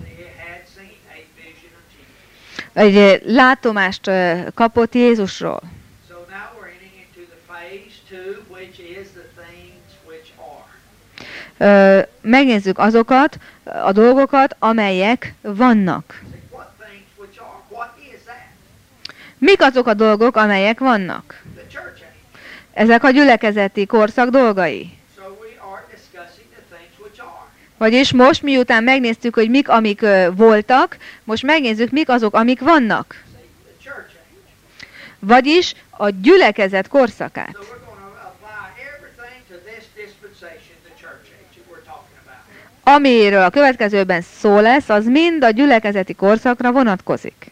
Egy látomást kapott Jézusról. Megnézzük azokat a dolgokat, amelyek vannak. Mik azok a dolgok, amelyek vannak? Ezek a gyülekezeti korszak dolgai. Vagyis most, miután megnéztük, hogy mik, amik uh, voltak, most megnézzük, mik azok, amik vannak. Vagyis a gyülekezet korszakát. Amiről a következőben szó lesz, az mind a gyülekezeti korszakra vonatkozik.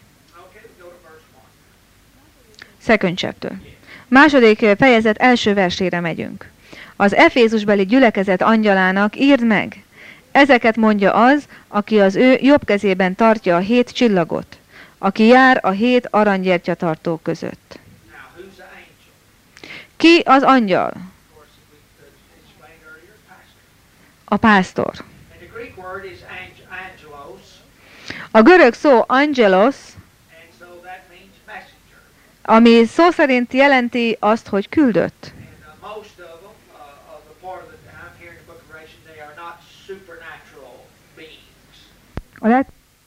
Second chapter. Második fejezet első versére megyünk. Az Efézusbeli gyülekezet angyalának írd meg. Ezeket mondja az, aki az ő jobb kezében tartja a hét csillagot, aki jár a hét aranygyertyatartók között. Ki az angyal? A pásztor. A görög szó angelos, ami szó szerint jelenti azt, hogy küldött. A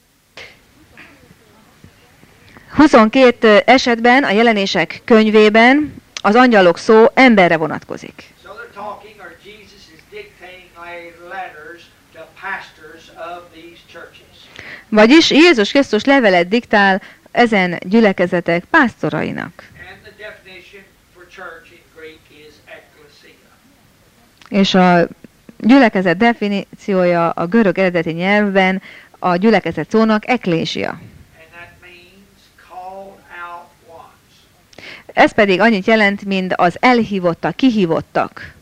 huszonkét esetben a jelenések könyvében az angyalok szó emberre vonatkozik. Vagyis Jézus Krisztus levelet diktál ezen gyülekezetek pásztorainak. És a gyülekezet definíciója a görög eredeti nyelvben a gyülekezet szónak eklésia. Ez pedig annyit jelent, mint az elhívottak, kihívottak.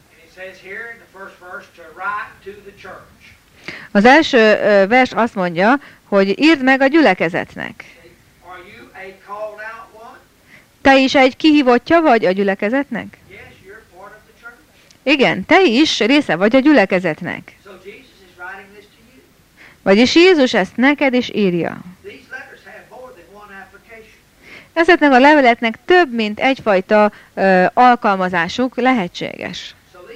Az első vers azt mondja, hogy írd meg a gyülekezetnek. Te is egy kihívottja vagy a gyülekezetnek? Igen, te is része vagy a gyülekezetnek. Vagyis Jézus ezt neked is írja. Ezeknek a leveleknek több, mint egyfajta ö, alkalmazásuk lehetséges.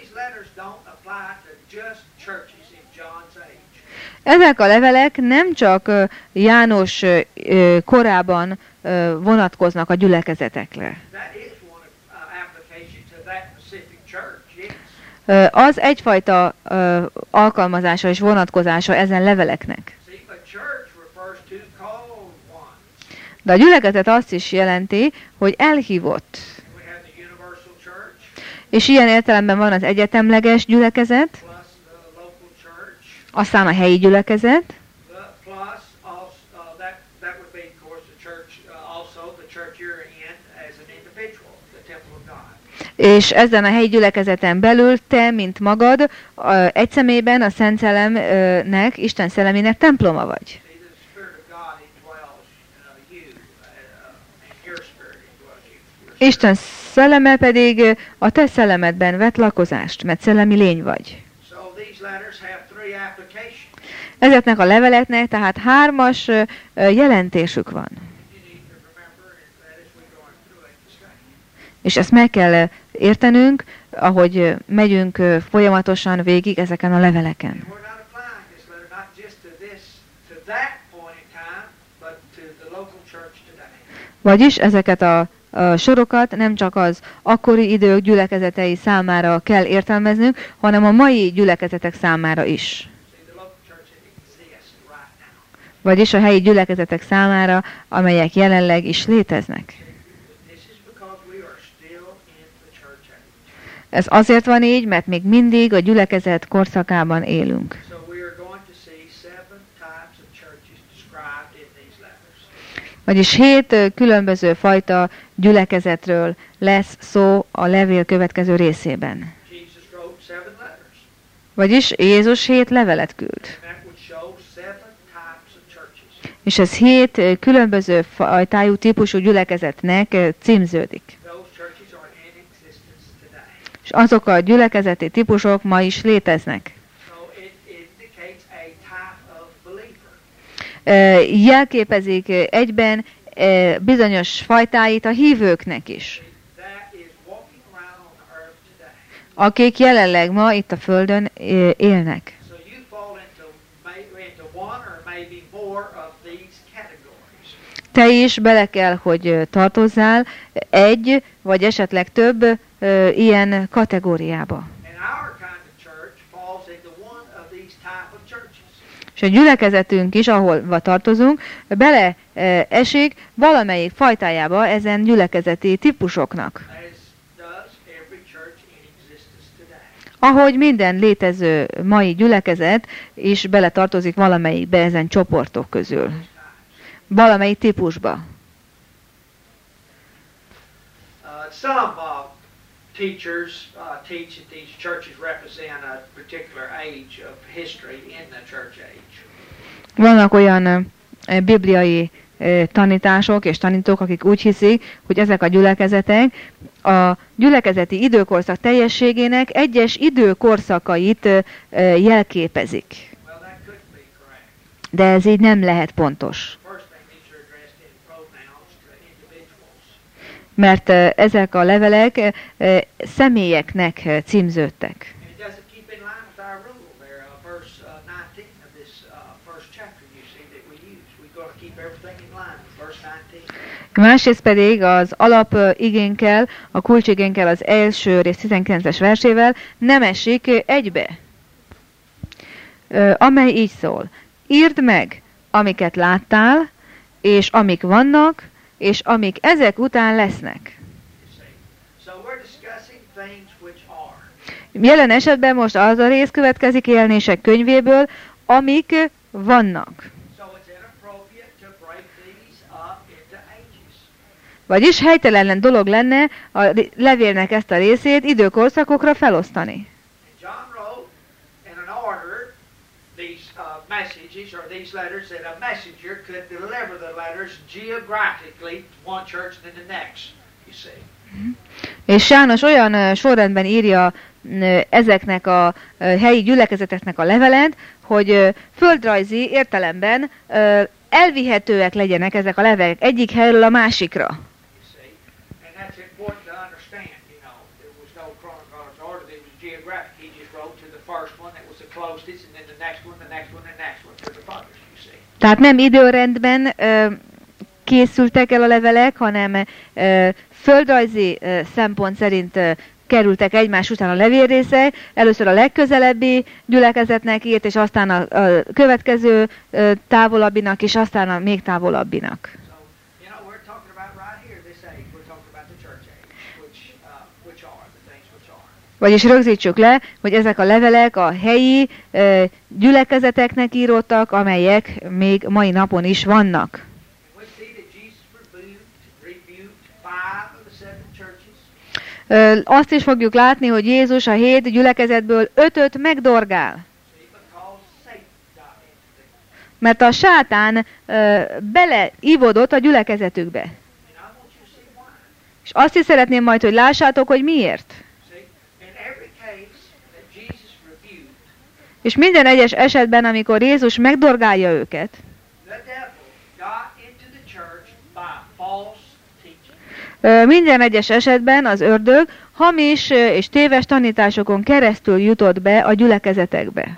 Ezek a levelek nem csak ö, János ö, korában ö, vonatkoznak a gyülekezetekre. Ö, az egyfajta ö, alkalmazása és vonatkozása ezen leveleknek. De a gyülekezet azt is jelenti, hogy elhívott. We have the universal church, És ilyen értelemben van az egyetemleges gyülekezet, plus the local church, aztán a helyi gyülekezet, the, plus also, uh, that, that would be, of course, the church, uh, also the church you're in as an individual, the temple of God. és ezen a helyi gyülekezeten belül te, mint magad, a- egy személyben a Szent Szellemnek, Isten szellemének temploma vagy. See, the Spirit of God indwells uh, you, uh, and your spirit indwells you. Your spirit. Isten szelleme pedig a te szellemedben vett lakozást, mert szellemi lény vagy. So these letters have three applications. Ezeknek a leveleknek tehát hármas ö, ö, jelentésük van. You need to remember that as we're going through it, the study. És ezt meg kell ö, értenünk, ahogy ö, megyünk ö, folyamatosan végig ezeken a leveleken. And we're not applying this letter not just to this, to that point in time, but to the local church today. Vagyis ezeket a, a sorokat nem csak az akkori idők gyülekezetei számára kell értelmeznünk, hanem a mai gyülekezetek számára is. See, the local church that exists right now. Vagyis a helyi gyülekezetek számára, amelyek jelenleg is léteznek. This is because we are still in the church age. Ez azért van így, mert még mindig a gyülekezet korszakában élünk. So we are going to see seven types of churches described in these letters. Vagyis hét ö, különböző fajta gyülekezetről lesz szó a levél következő részében. Jesus wrote seven letters. Vagyis Jézus hét levelet küld. That would show seven types of churches. És ez hét ö, különböző fajtájú típusú gyülekezetnek ö, címződik. Those churches are in existence today. És azok a gyülekezeti típusok ma is léteznek. So it indicates a type of believer. Ö, Jelképezik ö, egyben ö, bizonyos fajtáit a hívőknek is, That is walking around on the earth today. akik jelenleg ma itt a Földön ö, élnek. So you fall into, may, into one or maybe more of these categories. Te is bele kell, hogy ö, tartozzál egy, vagy esetleg több ö, ilyen kategóriába. And our kind of church falls into one of these type of churches. És a gyülekezetünk is, ahol tartozunk, bele ö, esik valamelyik fajtájába ezen gyülekezeti típusoknak. As does every church in existence today. Ahogy minden létező mai gyülekezet is beletartozik valamelyikbe ezen csoportok közül. Valamelyik típusba. Uh, some uh, teachers uh, teach that these churches represent a particular age of history in the church age. Vannak olyan ö, bibliai ö, tanítások és tanítók, akik úgy hiszik, hogy ezek a gyülekezetek a gyülekezeti időkorszak teljességének egyes időkorszakait ö, ö, jelképezik. Well, that could be correct. De ez így nem lehet pontos. First thing, these are addressed in pronouns to individuals. Mert ö, ezek a levelek ö, személyeknek ö, címződtek. And it doesn't keep in line with our rule there, uh, verse uh, nineteen of this uh, first chapter you see that we use. We've got to keep everything in line with verse nineteen. Másrészt pedig az alap ö, igénkkel, a kulcsigénkkel az első rész tizenkilences versével nem esik ö, egybe. Ö, amely így szól. Írd meg, amiket láttál, és amik vannak, és amik ezek után lesznek. You see. So we're discussing things which are. Jelen esetben most az a rész következik Jelenések könyvéből, amik vannak. So it's inappropriate to break these up into ages. Vagyis helytelen dolog lenne a levélnek ezt a részét időkorszakokra felosztani. And John wrote in an order these uh, messages or these letters that a messenger could deliver the letters geographically to one church and then the next, you see. És János olyan ö, sorrendben írja ö, ezeknek a ö, helyi gyülekezeteknek a levelet, hogy ö, földrajzi értelemben ö, elvihetőek legyenek ezek a levelek egyik helyről a másikra. You see, and that's important to understand. You know, there was no chronological order; it was geographic. He just wrote to the first one that was the closest, and then the next one, the next one, the next one to the others. You see. Tehát nem időrendben ö, készültek el a levelek, hanem ö, földrajzi ö, szempont szerint ö, kerültek egymás után a levélrészek. Először a legközelebbi gyülekezetnek írt, és aztán a, a következő ö, távolabbinak, és aztán a még távolabbinak. So, you know, Vagyis rögzítsük le, hogy ezek a levelek a helyi uh, gyülekezeteknek írottak, amelyek még mai napon is vannak. Uh, azt is fogjuk látni, hogy Jézus a hét gyülekezetből ötöt megdorgál. Mert a sátán uh, beleívódott a gyülekezetükbe. És azt is szeretném majd, hogy lássátok, hogy miért. És minden egyes esetben, amikor Jézus megdorgálja őket, minden egyes esetben az ördög hamis és téves tanításokon keresztül jutott be a gyülekezetekbe.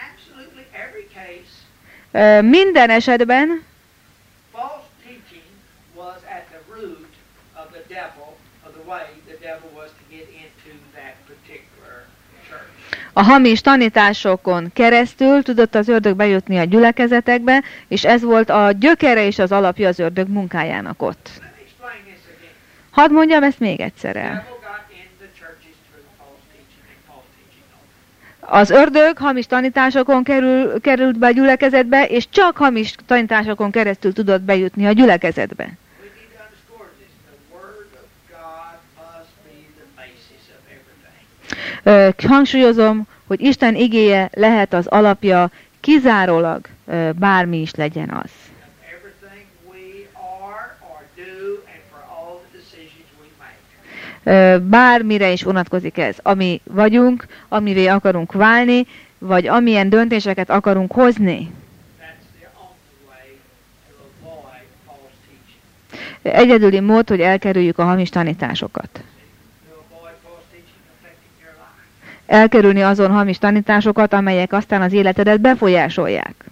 Minden esetben a hamis tanításokon keresztül tudott az ördög bejutni a gyülekezetekbe, és ez volt a gyökere és az alapja az ördög munkájának ott. Hadd mondjam ezt még egyszer el. Az ördög hamis tanításokon kerül, került be a gyülekezetbe, és csak hamis tanításokon keresztül tudott bejutni a gyülekezetbe. Ö, hangsúlyozom, hogy Isten igéje lehet az alapja, kizárólag ö, bármi is legyen az. Ö, bármire is vonatkozik ez, ami vagyunk, amivé akarunk válni, vagy amilyen döntéseket akarunk hozni. Egyedüli mód, hogy elkerüljük a hamis tanításokat. Elkerülni azon hamis tanításokat, amelyek aztán az életedet befolyásolják.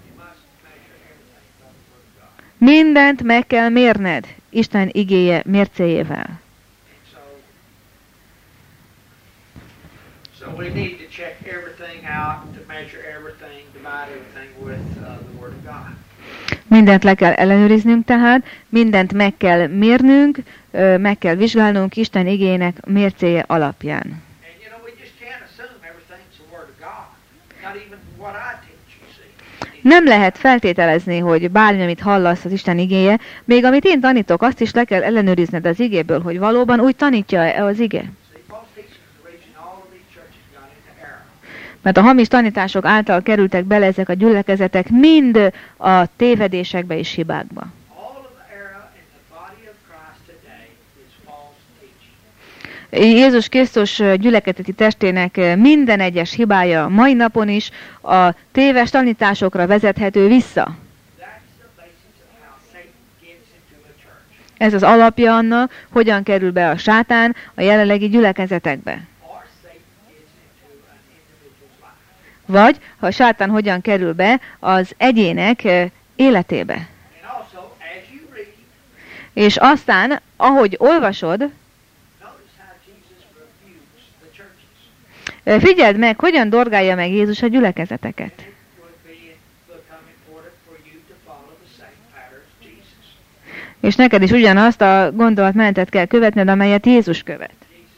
Mindent meg kell mérned Isten igéje mércéjével. Mindent le kell ellenőriznünk tehát, mindent meg kell mérnünk, meg kell vizsgálnunk Isten igéjének mércéje alapján. Nem lehet feltételezni, hogy bármi, amit hallasz, az Isten igéje, még amit én tanítok, azt is le kell ellenőrizned az igéből, hogy valóban úgy tanítja-e az ige. Mert a hamis tanítások által kerültek bele ezek a gyülekezetek mind a tévedésekbe és hibákba. Jézus Krisztus gyülekezeti testének minden egyes hibája mai napon is a téves tanításokra vezethető vissza. Ez az alapja annak, hogyan kerül be a sátán a jelenlegi gyülekezetekbe. Vagy, ha a sátán hogyan kerül be az egyének életébe. És aztán, ahogy olvasod, figyeld meg, hogyan dorgálja meg Jézus a gyülekezeteket. És neked is ugyanazt a gondolatmenetet kell követned, amelyet Jézus követ.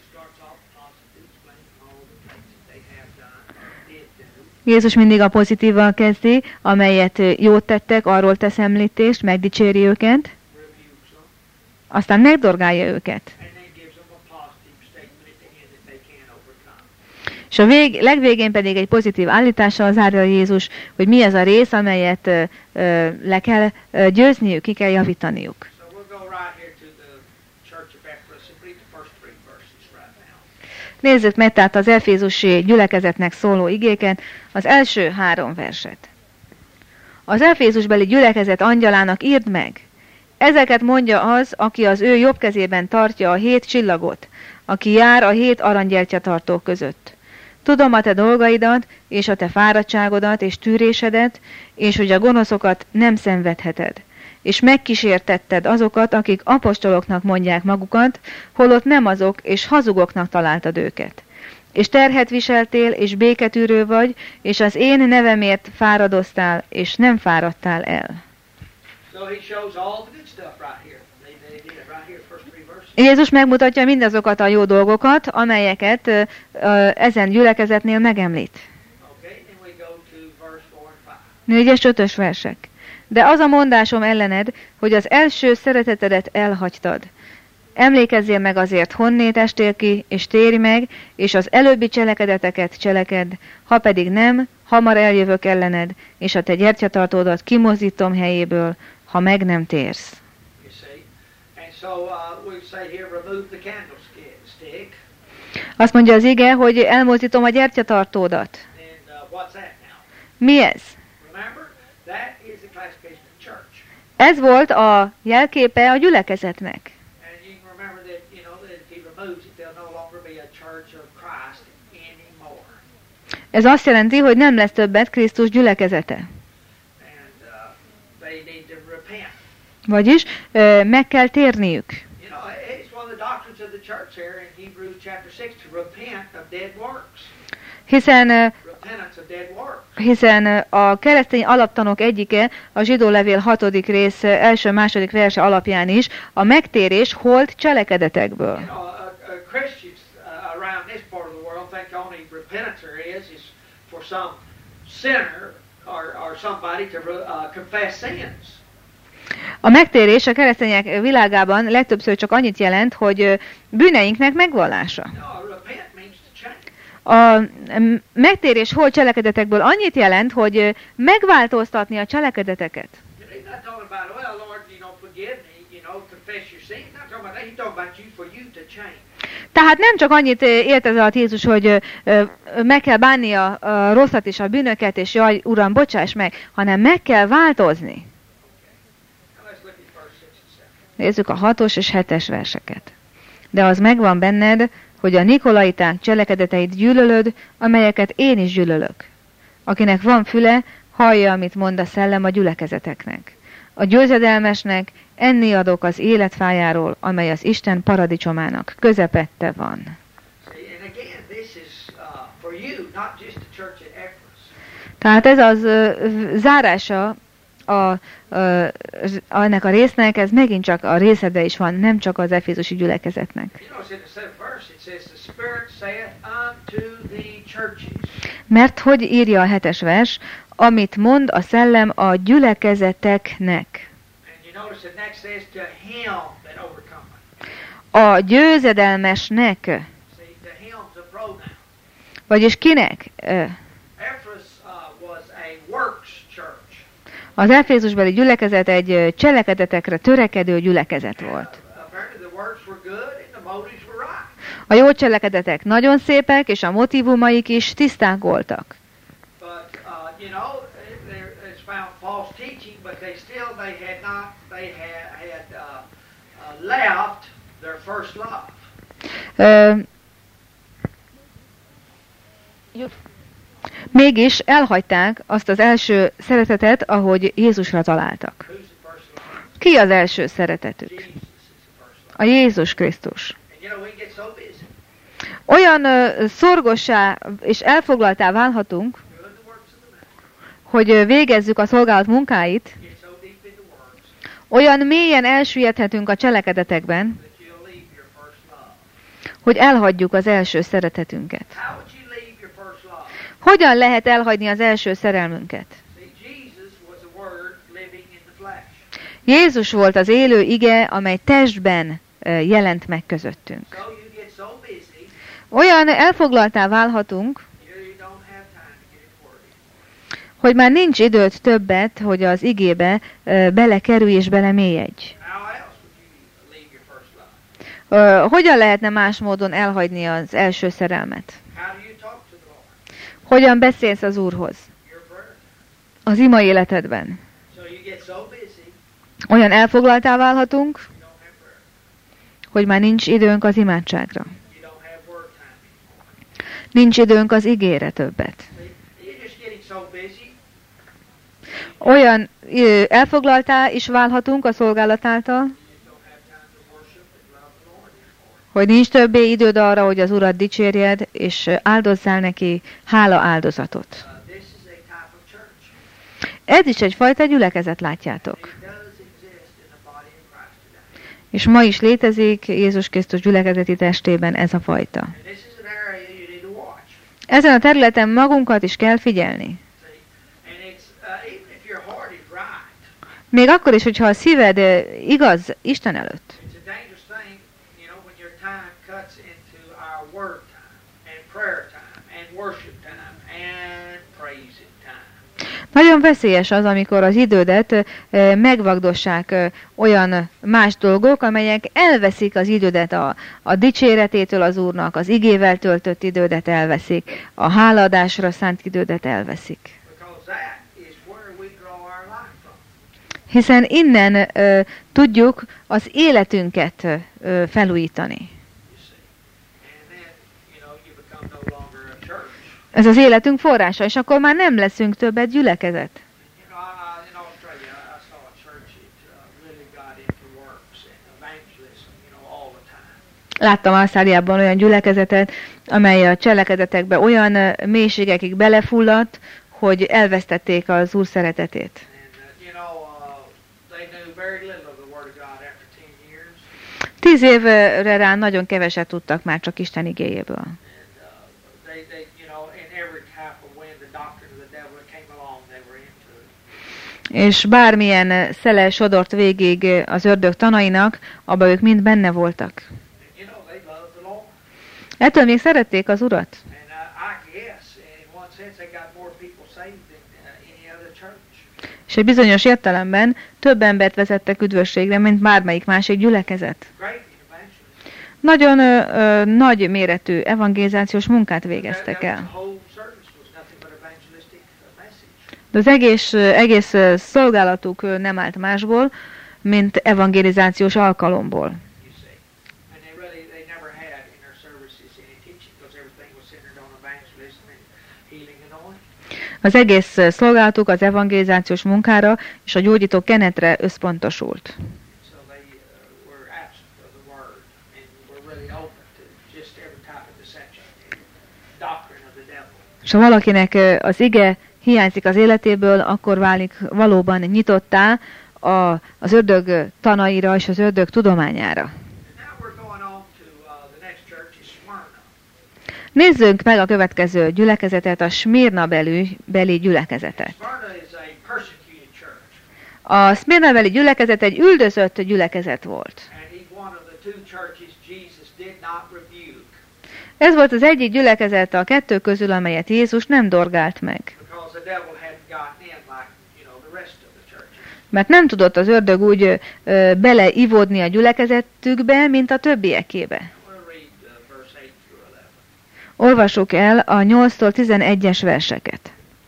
Jézus mindig a pozitívval kezdi, amelyet jót tettek, arról tesz említést, megdicséri őket, aztán megdorgálja őket. És a vég, legvégén pedig egy pozitív állítással zárja Jézus, hogy mi ez a rész, amelyet ö, ö, le kell ö, győzniük, ki kell javítaniuk. Nézzük meg tehát az efézusi gyülekezetnek szóló igéket, az első három verset. Az efézusbeli gyülekezet angyalának írd meg. Ezeket mondja az, aki az ő jobb kezében tartja a hét csillagot, aki jár a hét aranygyertyatartó között. Tudom a te dolgaidat, és a te fáradtságodat, és tűrésedet, és hogy a gonoszokat nem szenvedheted. És megkísértetted azokat, akik apostoloknak mondják magukat, holott nem azok, és hazugoknak találtad őket. És terhet viseltél, és béketűrő vagy, és az én nevemért fáradoztál, és nem fáradtál el. Jézus megmutatja mindazokat a jó dolgokat, amelyeket ö, ö, ezen gyülekezetnél megemlít. Okay, then we go to verse four and five. négyes, ötös versek. De az a mondásom ellened, hogy az első szeretetedet elhagytad. Emlékezzél meg azért, honnét estél ki, és térj meg, és az előbbi cselekedeteket cselekedd, ha pedig nem, hamar eljövök ellened, és a te gyertyatartódat kimozdítom helyéből, ha meg nem térsz. You see, and so uh, we say here, remove the candlestick. Azt mondja az ige, hogy elmozdítom a gyertyatartódat. And uh, what's that now? Mi ez? Remember, that is the classification of church. Ez volt a jelképe a gyülekezetnek. And you can remember that, you know, that if he removes it, there'll no longer be a church of Christ anymore. Ez azt jelenti, hogy nem lesz többet Krisztus gyülekezete. And uh, they need to repent. Vagyis ö, meg kell térniük. You know, it's one of the doctrines of the church here in Hebrews chapter six to repent of dead works. Hiszen, ö, Repentance of dead works. hiszen ö, a keresztény alaptanok egyike a zsidó levél hatodik rész ö, első-második verse alapján is a megtérés holt cselekedetekből. You know, uh, uh, Christians uh, around this part of the world think the only repentance there is is for some sinner or, or somebody to uh, confess sins. A megtérés a keresztények világában legtöbbször csak annyit jelent, hogy ö, bűneinknek megvallása. No, repent means to change. A m, megtérés holt cselekedetekből annyit jelent, hogy ö, megváltoztatni a cselekedeteket. He's not talking about, well, Lord, you know, forgive me, you know, confess your sin. He's not talking about that. He's talking about you for you to change. Tehát nem csak annyit ö, ért ez alatt Jézus, hogy ö, ö, meg kell bánni a, a rosszat és a bűnöket, és jaj, Uram, bocsáss meg, hanem meg kell változni. Now let's look at verse six and seven. Nézzük a hatos és hetes verseket. De az megvan benned, hogy a nikolaiták cselekedeteit gyűlölöd, amelyeket én is gyűlölök. Akinek van füle, hallja, amit mond a szellem a gyülekezeteknek. A győzedelmesnek enni adok az életfájáról, amely az Isten paradicsomának közepette van. See, and again, this is uh, for you, not just the church at Ephesus. Tehát ez az ö, zárása a, ö, ennek a résznek, ez megint csak a részedbe is van, nem csak az efézusi gyülekezetnek. You notice in the seventh verse it says, the Spirit saith unto the churches. Mert hogy írja a hetes vers, amit mond a szellem a gyülekezeteknek. And you notice it next says to him that overcometh. A győzedelmesnek, See, to him's a pronoun. vagyis kinek? Ö, Ephesus uh, was a works church. Az efézusbeli gyülekezet egy ö, cselekedetekre törekedő gyülekezet volt. Uh, apparently the works were good and the motives were right. A jó cselekedetek nagyon szépek, és a motivumaik is tiszták voltak. But uh, you know, it- there it's found false teaching, but they still they had not they had had uh, uh, left their first love. Ö, mégis elhagyták azt az első szeretetet, ahogy Jézusra találtak. Who's the first love? Ki az első szeretetük? Jesus is the first love. A Jézus Krisztus. And you know, we get so busy Olyan ö, szorgossá és elfoglaltá válhatunk, doing the works of the man, hogy ö, végezzük a szolgálat munkáit, get so deep in the works olyan mélyen elsüllyedhetünk a cselekedetekben, that you'll leave your first love. hogy elhagyjuk az első szeretetünket. How would you leave your first love? Hogyan lehet elhagyni az első szerelmünket? See, Jesus was the Word living in the flesh. Jézus volt az élő ige, amely testben ö, jelent meg közöttünk. So you get so busy, Olyan elfoglaltá válhatunk, you really don't have time to get in Word in. hogy már nincs időt többet, hogy az igébe ö, belekerülj és belemélyedj. How else would you leave your first love? Ö, hogyan lehetne más módon elhagyni az első szerelmet? How do you talk to the Lord? Hogyan beszélsz az Úrhoz? Your prayer. Az ima életedben. So you get so busy, Olyan elfoglaltá válhatunk, you don't have prayer. hogy már nincs időnk az imádságra. You don't have word time anymore. Nincs időnk az igére többet. See, you're just getting so busy, Olyan ö, elfoglaltá is válhatunk a szolgálat által, you just don't have time to worship and love the Lord anymore. hogy nincs többé időd arra, hogy az Urat dicsérjed, és ö, áldozzál neki hála áldozatot. Uh, this is a type of church. Ez is egyfajta gyülekezet, látjátok. It does exist in the body of Christ today. És ma is létezik Jézus Krisztus gyülekezeti testében ez a fajta. And this is an area you need to watch. Ezen a területen magunkat is kell figyelni. See? And it's uh, even if your heart is right, Még akkor is, hogyha a szíved eh, igaz Isten előtt. it's a dangerous thing, you know, when your time cuts into our word time and prayer time and worship time and praising time. Nagyon veszélyes az, amikor az idődet eh, megvagdossák eh, olyan más dolgok, amelyek elveszik az idődet a, a dicséretétől az Úrnak, az igével töltött idődet elveszik, a hálaadásra szánt idődet elveszik. Because that is where we draw our life from. Hiszen innen ö, tudjuk az életünket ö, felújítani. You see. And then, you know, you become no longer a church. Ez az életünk forrása, és akkor már nem leszünk többet gyülekezet. You know, I, in Australia, I saw a church that uh, really got into works and evangelism, you know, all the time. Láttam Ausztráliában olyan gyülekezetet, amely a cselekedetekbe olyan ö, mélységekig belefulladt, hogy elvesztették az Úr szeretetét. And, uh, you know, uh, they knew very little of the Word of God after ten years. Tíz évre rá nagyon keveset tudtak már csak Isten igéjéből. And uh, they, they, you know, in every type of when the doctrine of the devil came along, they were into it. És bármilyen szele sodort végig az ördög tanainak, abban ők mind benne voltak. And, you know, they loved the Lord. Ettől még szerették az Urat. And uh, I guess, in one sense, they got more people saved than uh, any other church. És egy bizonyos értelemben több embert vezettek üdvösségre, mint bármelyik másik gyülekezet. Great evangelism. Nagyon ö, ö, nagy méretű evangelizációs munkát végeztek That- that el. was the whole service was nothing but evangelistic uh, message. De az egész, ö, egész ö, szolgálatuk ö, nem állt másból, mint evangelizációs alkalomból. You see, and they really they never had in their services any teaching because everything was centered on evangelism and healing and anointing. Az egész ö, szolgálatuk az evangelizációs munkára és a gyógyító kenetre összpontosult. So they uh, were absent of the word and were really open to just every type of deception and doctrine of the devil. És ha valakinek ö, az ige hiányzik az életéből, akkor válik valóban nyitottá a, az ördög ö, tanaira és az ördög tudományára. And now we're going on to uh, the next church is Smyrna. Nézzünk meg a következő gyülekezetet, a Smírna beli, beli gyülekezetet. Smyrna is a persecuted church, A Smírna beli gyülekezet egy üldözött gyülekezet volt. and he's one of the two churches Jesus did not rebuke Ez volt az egyik gyülekezet a kettő közül, amelyet Jézus nem dorgált meg. because the devil hadn't gotten in like you know the rest of the churches. Mert nem tudott az ördög úgy ö, beleivódni a gyülekezetükbe, mint a többiekébe. We'll read uh, verse eight through eleven. Olvassuk el a nyolctól tizenegyes verseket.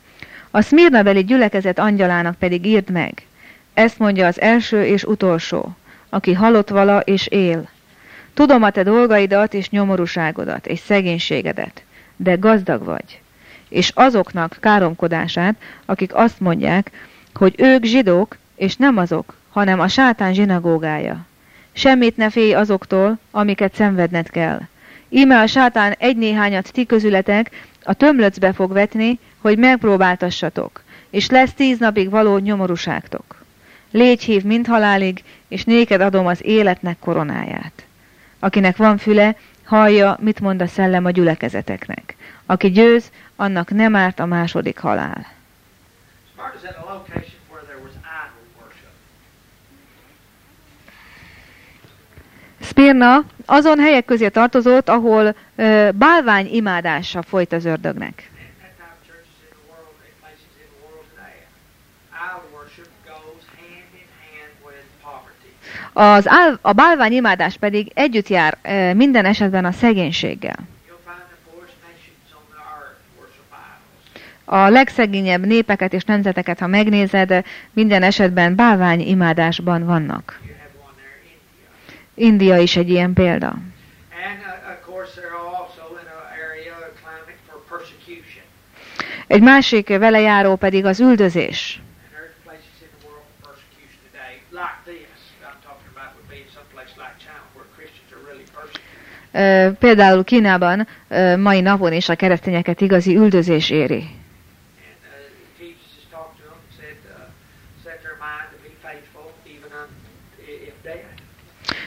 A Szmirnabeli gyülekezet angyalának pedig írd meg. Ezt mondja az első és utolsó, aki halott vala és él. Tudom a te dolgaidat és nyomorúságodat és szegénységedet, de gazdag vagy. És azoknak káromkodását, akik azt mondják, hogy ők zsidók, és nem azok, hanem a sátán zsinagógája. Semmit ne félj azoktól, amiket szenvedned kell. Íme a sátán egy-néhányat ti közületek a tömlöcbe fog vetni, hogy megpróbáltassatok, és lesz tíz napig való nyomorúságtok. Légy hív mind halálig, és néked adom az életnek koronáját. Akinek van füle, hallja, mit mond a szellem a gyülekezeteknek. Aki győz, annak nem árt a második halál. Smyrna's at a location where there was idol worship. Szmirna azon helyek közé tartozott, ahol ö, bálvány imádása folyt az ördögnek. And that type of churches in the world, and places in the world today, idol worship goes hand in hand with poverty. Az ál, a bálvány imádás pedig együtt jár ö, minden esetben a szegénységgel. You'll find the poorest nations on the earth worship idols. A legszegényebb népeket és nemzeteket, ha megnézed, minden esetben bálvány imádásban vannak. You have one there, India. India is egy ilyen példa. And uh, of course, they're also in an area, a climate for persecution. Egy másik velejáró pedig az üldözés. And there's places in the world for persecution today, like this. I'm talking about would be some place like China, where Christians are really persecuted. Ö, Például Kínában ö, mai napon is a keresztényeket igazi üldözés éri. And uh, Jesus has talked to them and said, uh, set their mind to be faithful, even un- if dead.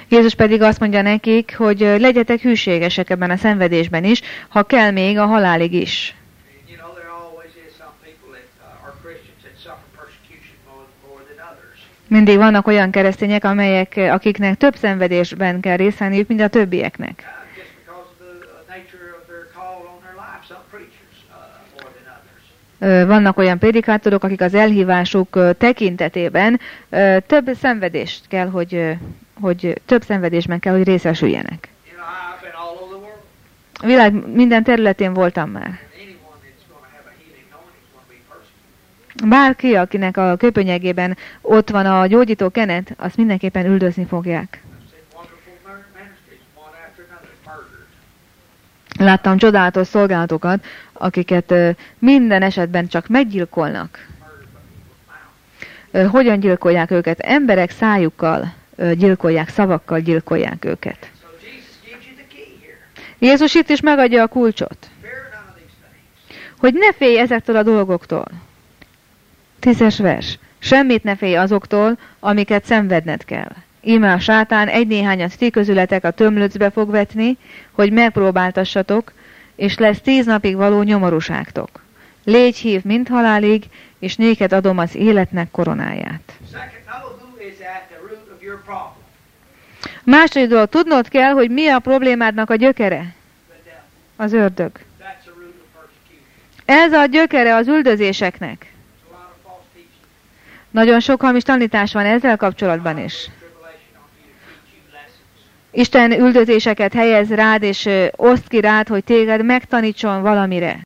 Jézus pedig azt mondja nekik, hogy legyetek hűségesek ebben a szenvedésben is, ha kell még a halálig is. And, you know, there always is some people that uh, are Christians that suffer persecution more, more than others. Mindig vannak olyan keresztények, amelyek, akiknek több szenvedésben kell részt venniük, mint a többieknek. Uh, just because of the uh, nature of their call on their life, some preachers uh, more than others. Ö, Vannak olyan prédikátorok, akik az elhívásuk ö, tekintetében ö, több szenvedést kell, hogy, ö, hogy több szenvedésben kell, hogy részesüljenek. You know, I've been all over the world. A világ minden területén voltam már. And anyone that's going to have a healing anointing is going to be persecuted. Bárki, akinek a köpönyegében ott van a gyógyító kenet, azt mindenképpen üldözni fogják. I've seen wonderful mer- ministries, one after another, murdered. Láttam csodálatos szolgálatokat, akiket ö, minden esetben csak meggyilkolnak. Murdered by people's mouth. Ö, Hogyan gyilkolják őket? Emberek szájukkal ö, gyilkolják, szavakkal gyilkolják őket. So Jesus gives you the key here. Jézus itt is megadja a kulcsot, Fear none of these things. hogy ne félj ezektől a dolgoktól. Tízes vers. Semmit ne félj azoktól, amiket szenvedned kell. Íme a sátán egy néhányat ti közületek a tömlöcbe fog vetni, hogy megpróbáltassatok, és lesz tíz napig való nyomorúságtok. Légy hív mind halálig, és néked adom az életnek koronáját. Second, know who is at the root of your problem. Második dolog, tudnod kell, hogy mi a problémádnak a gyökere? The devil. Az ördög. That's the root of persecution. Ez a gyökere az üldözéseknek. There's a lot of false teaching. Nagyon sok hamis tanítás van ezzel kapcsolatban is. Tribulation on you to teach you lessons. Isten üldözéseket helyez rád, és ö, oszt ki rád, hogy téged megtanítson valamire.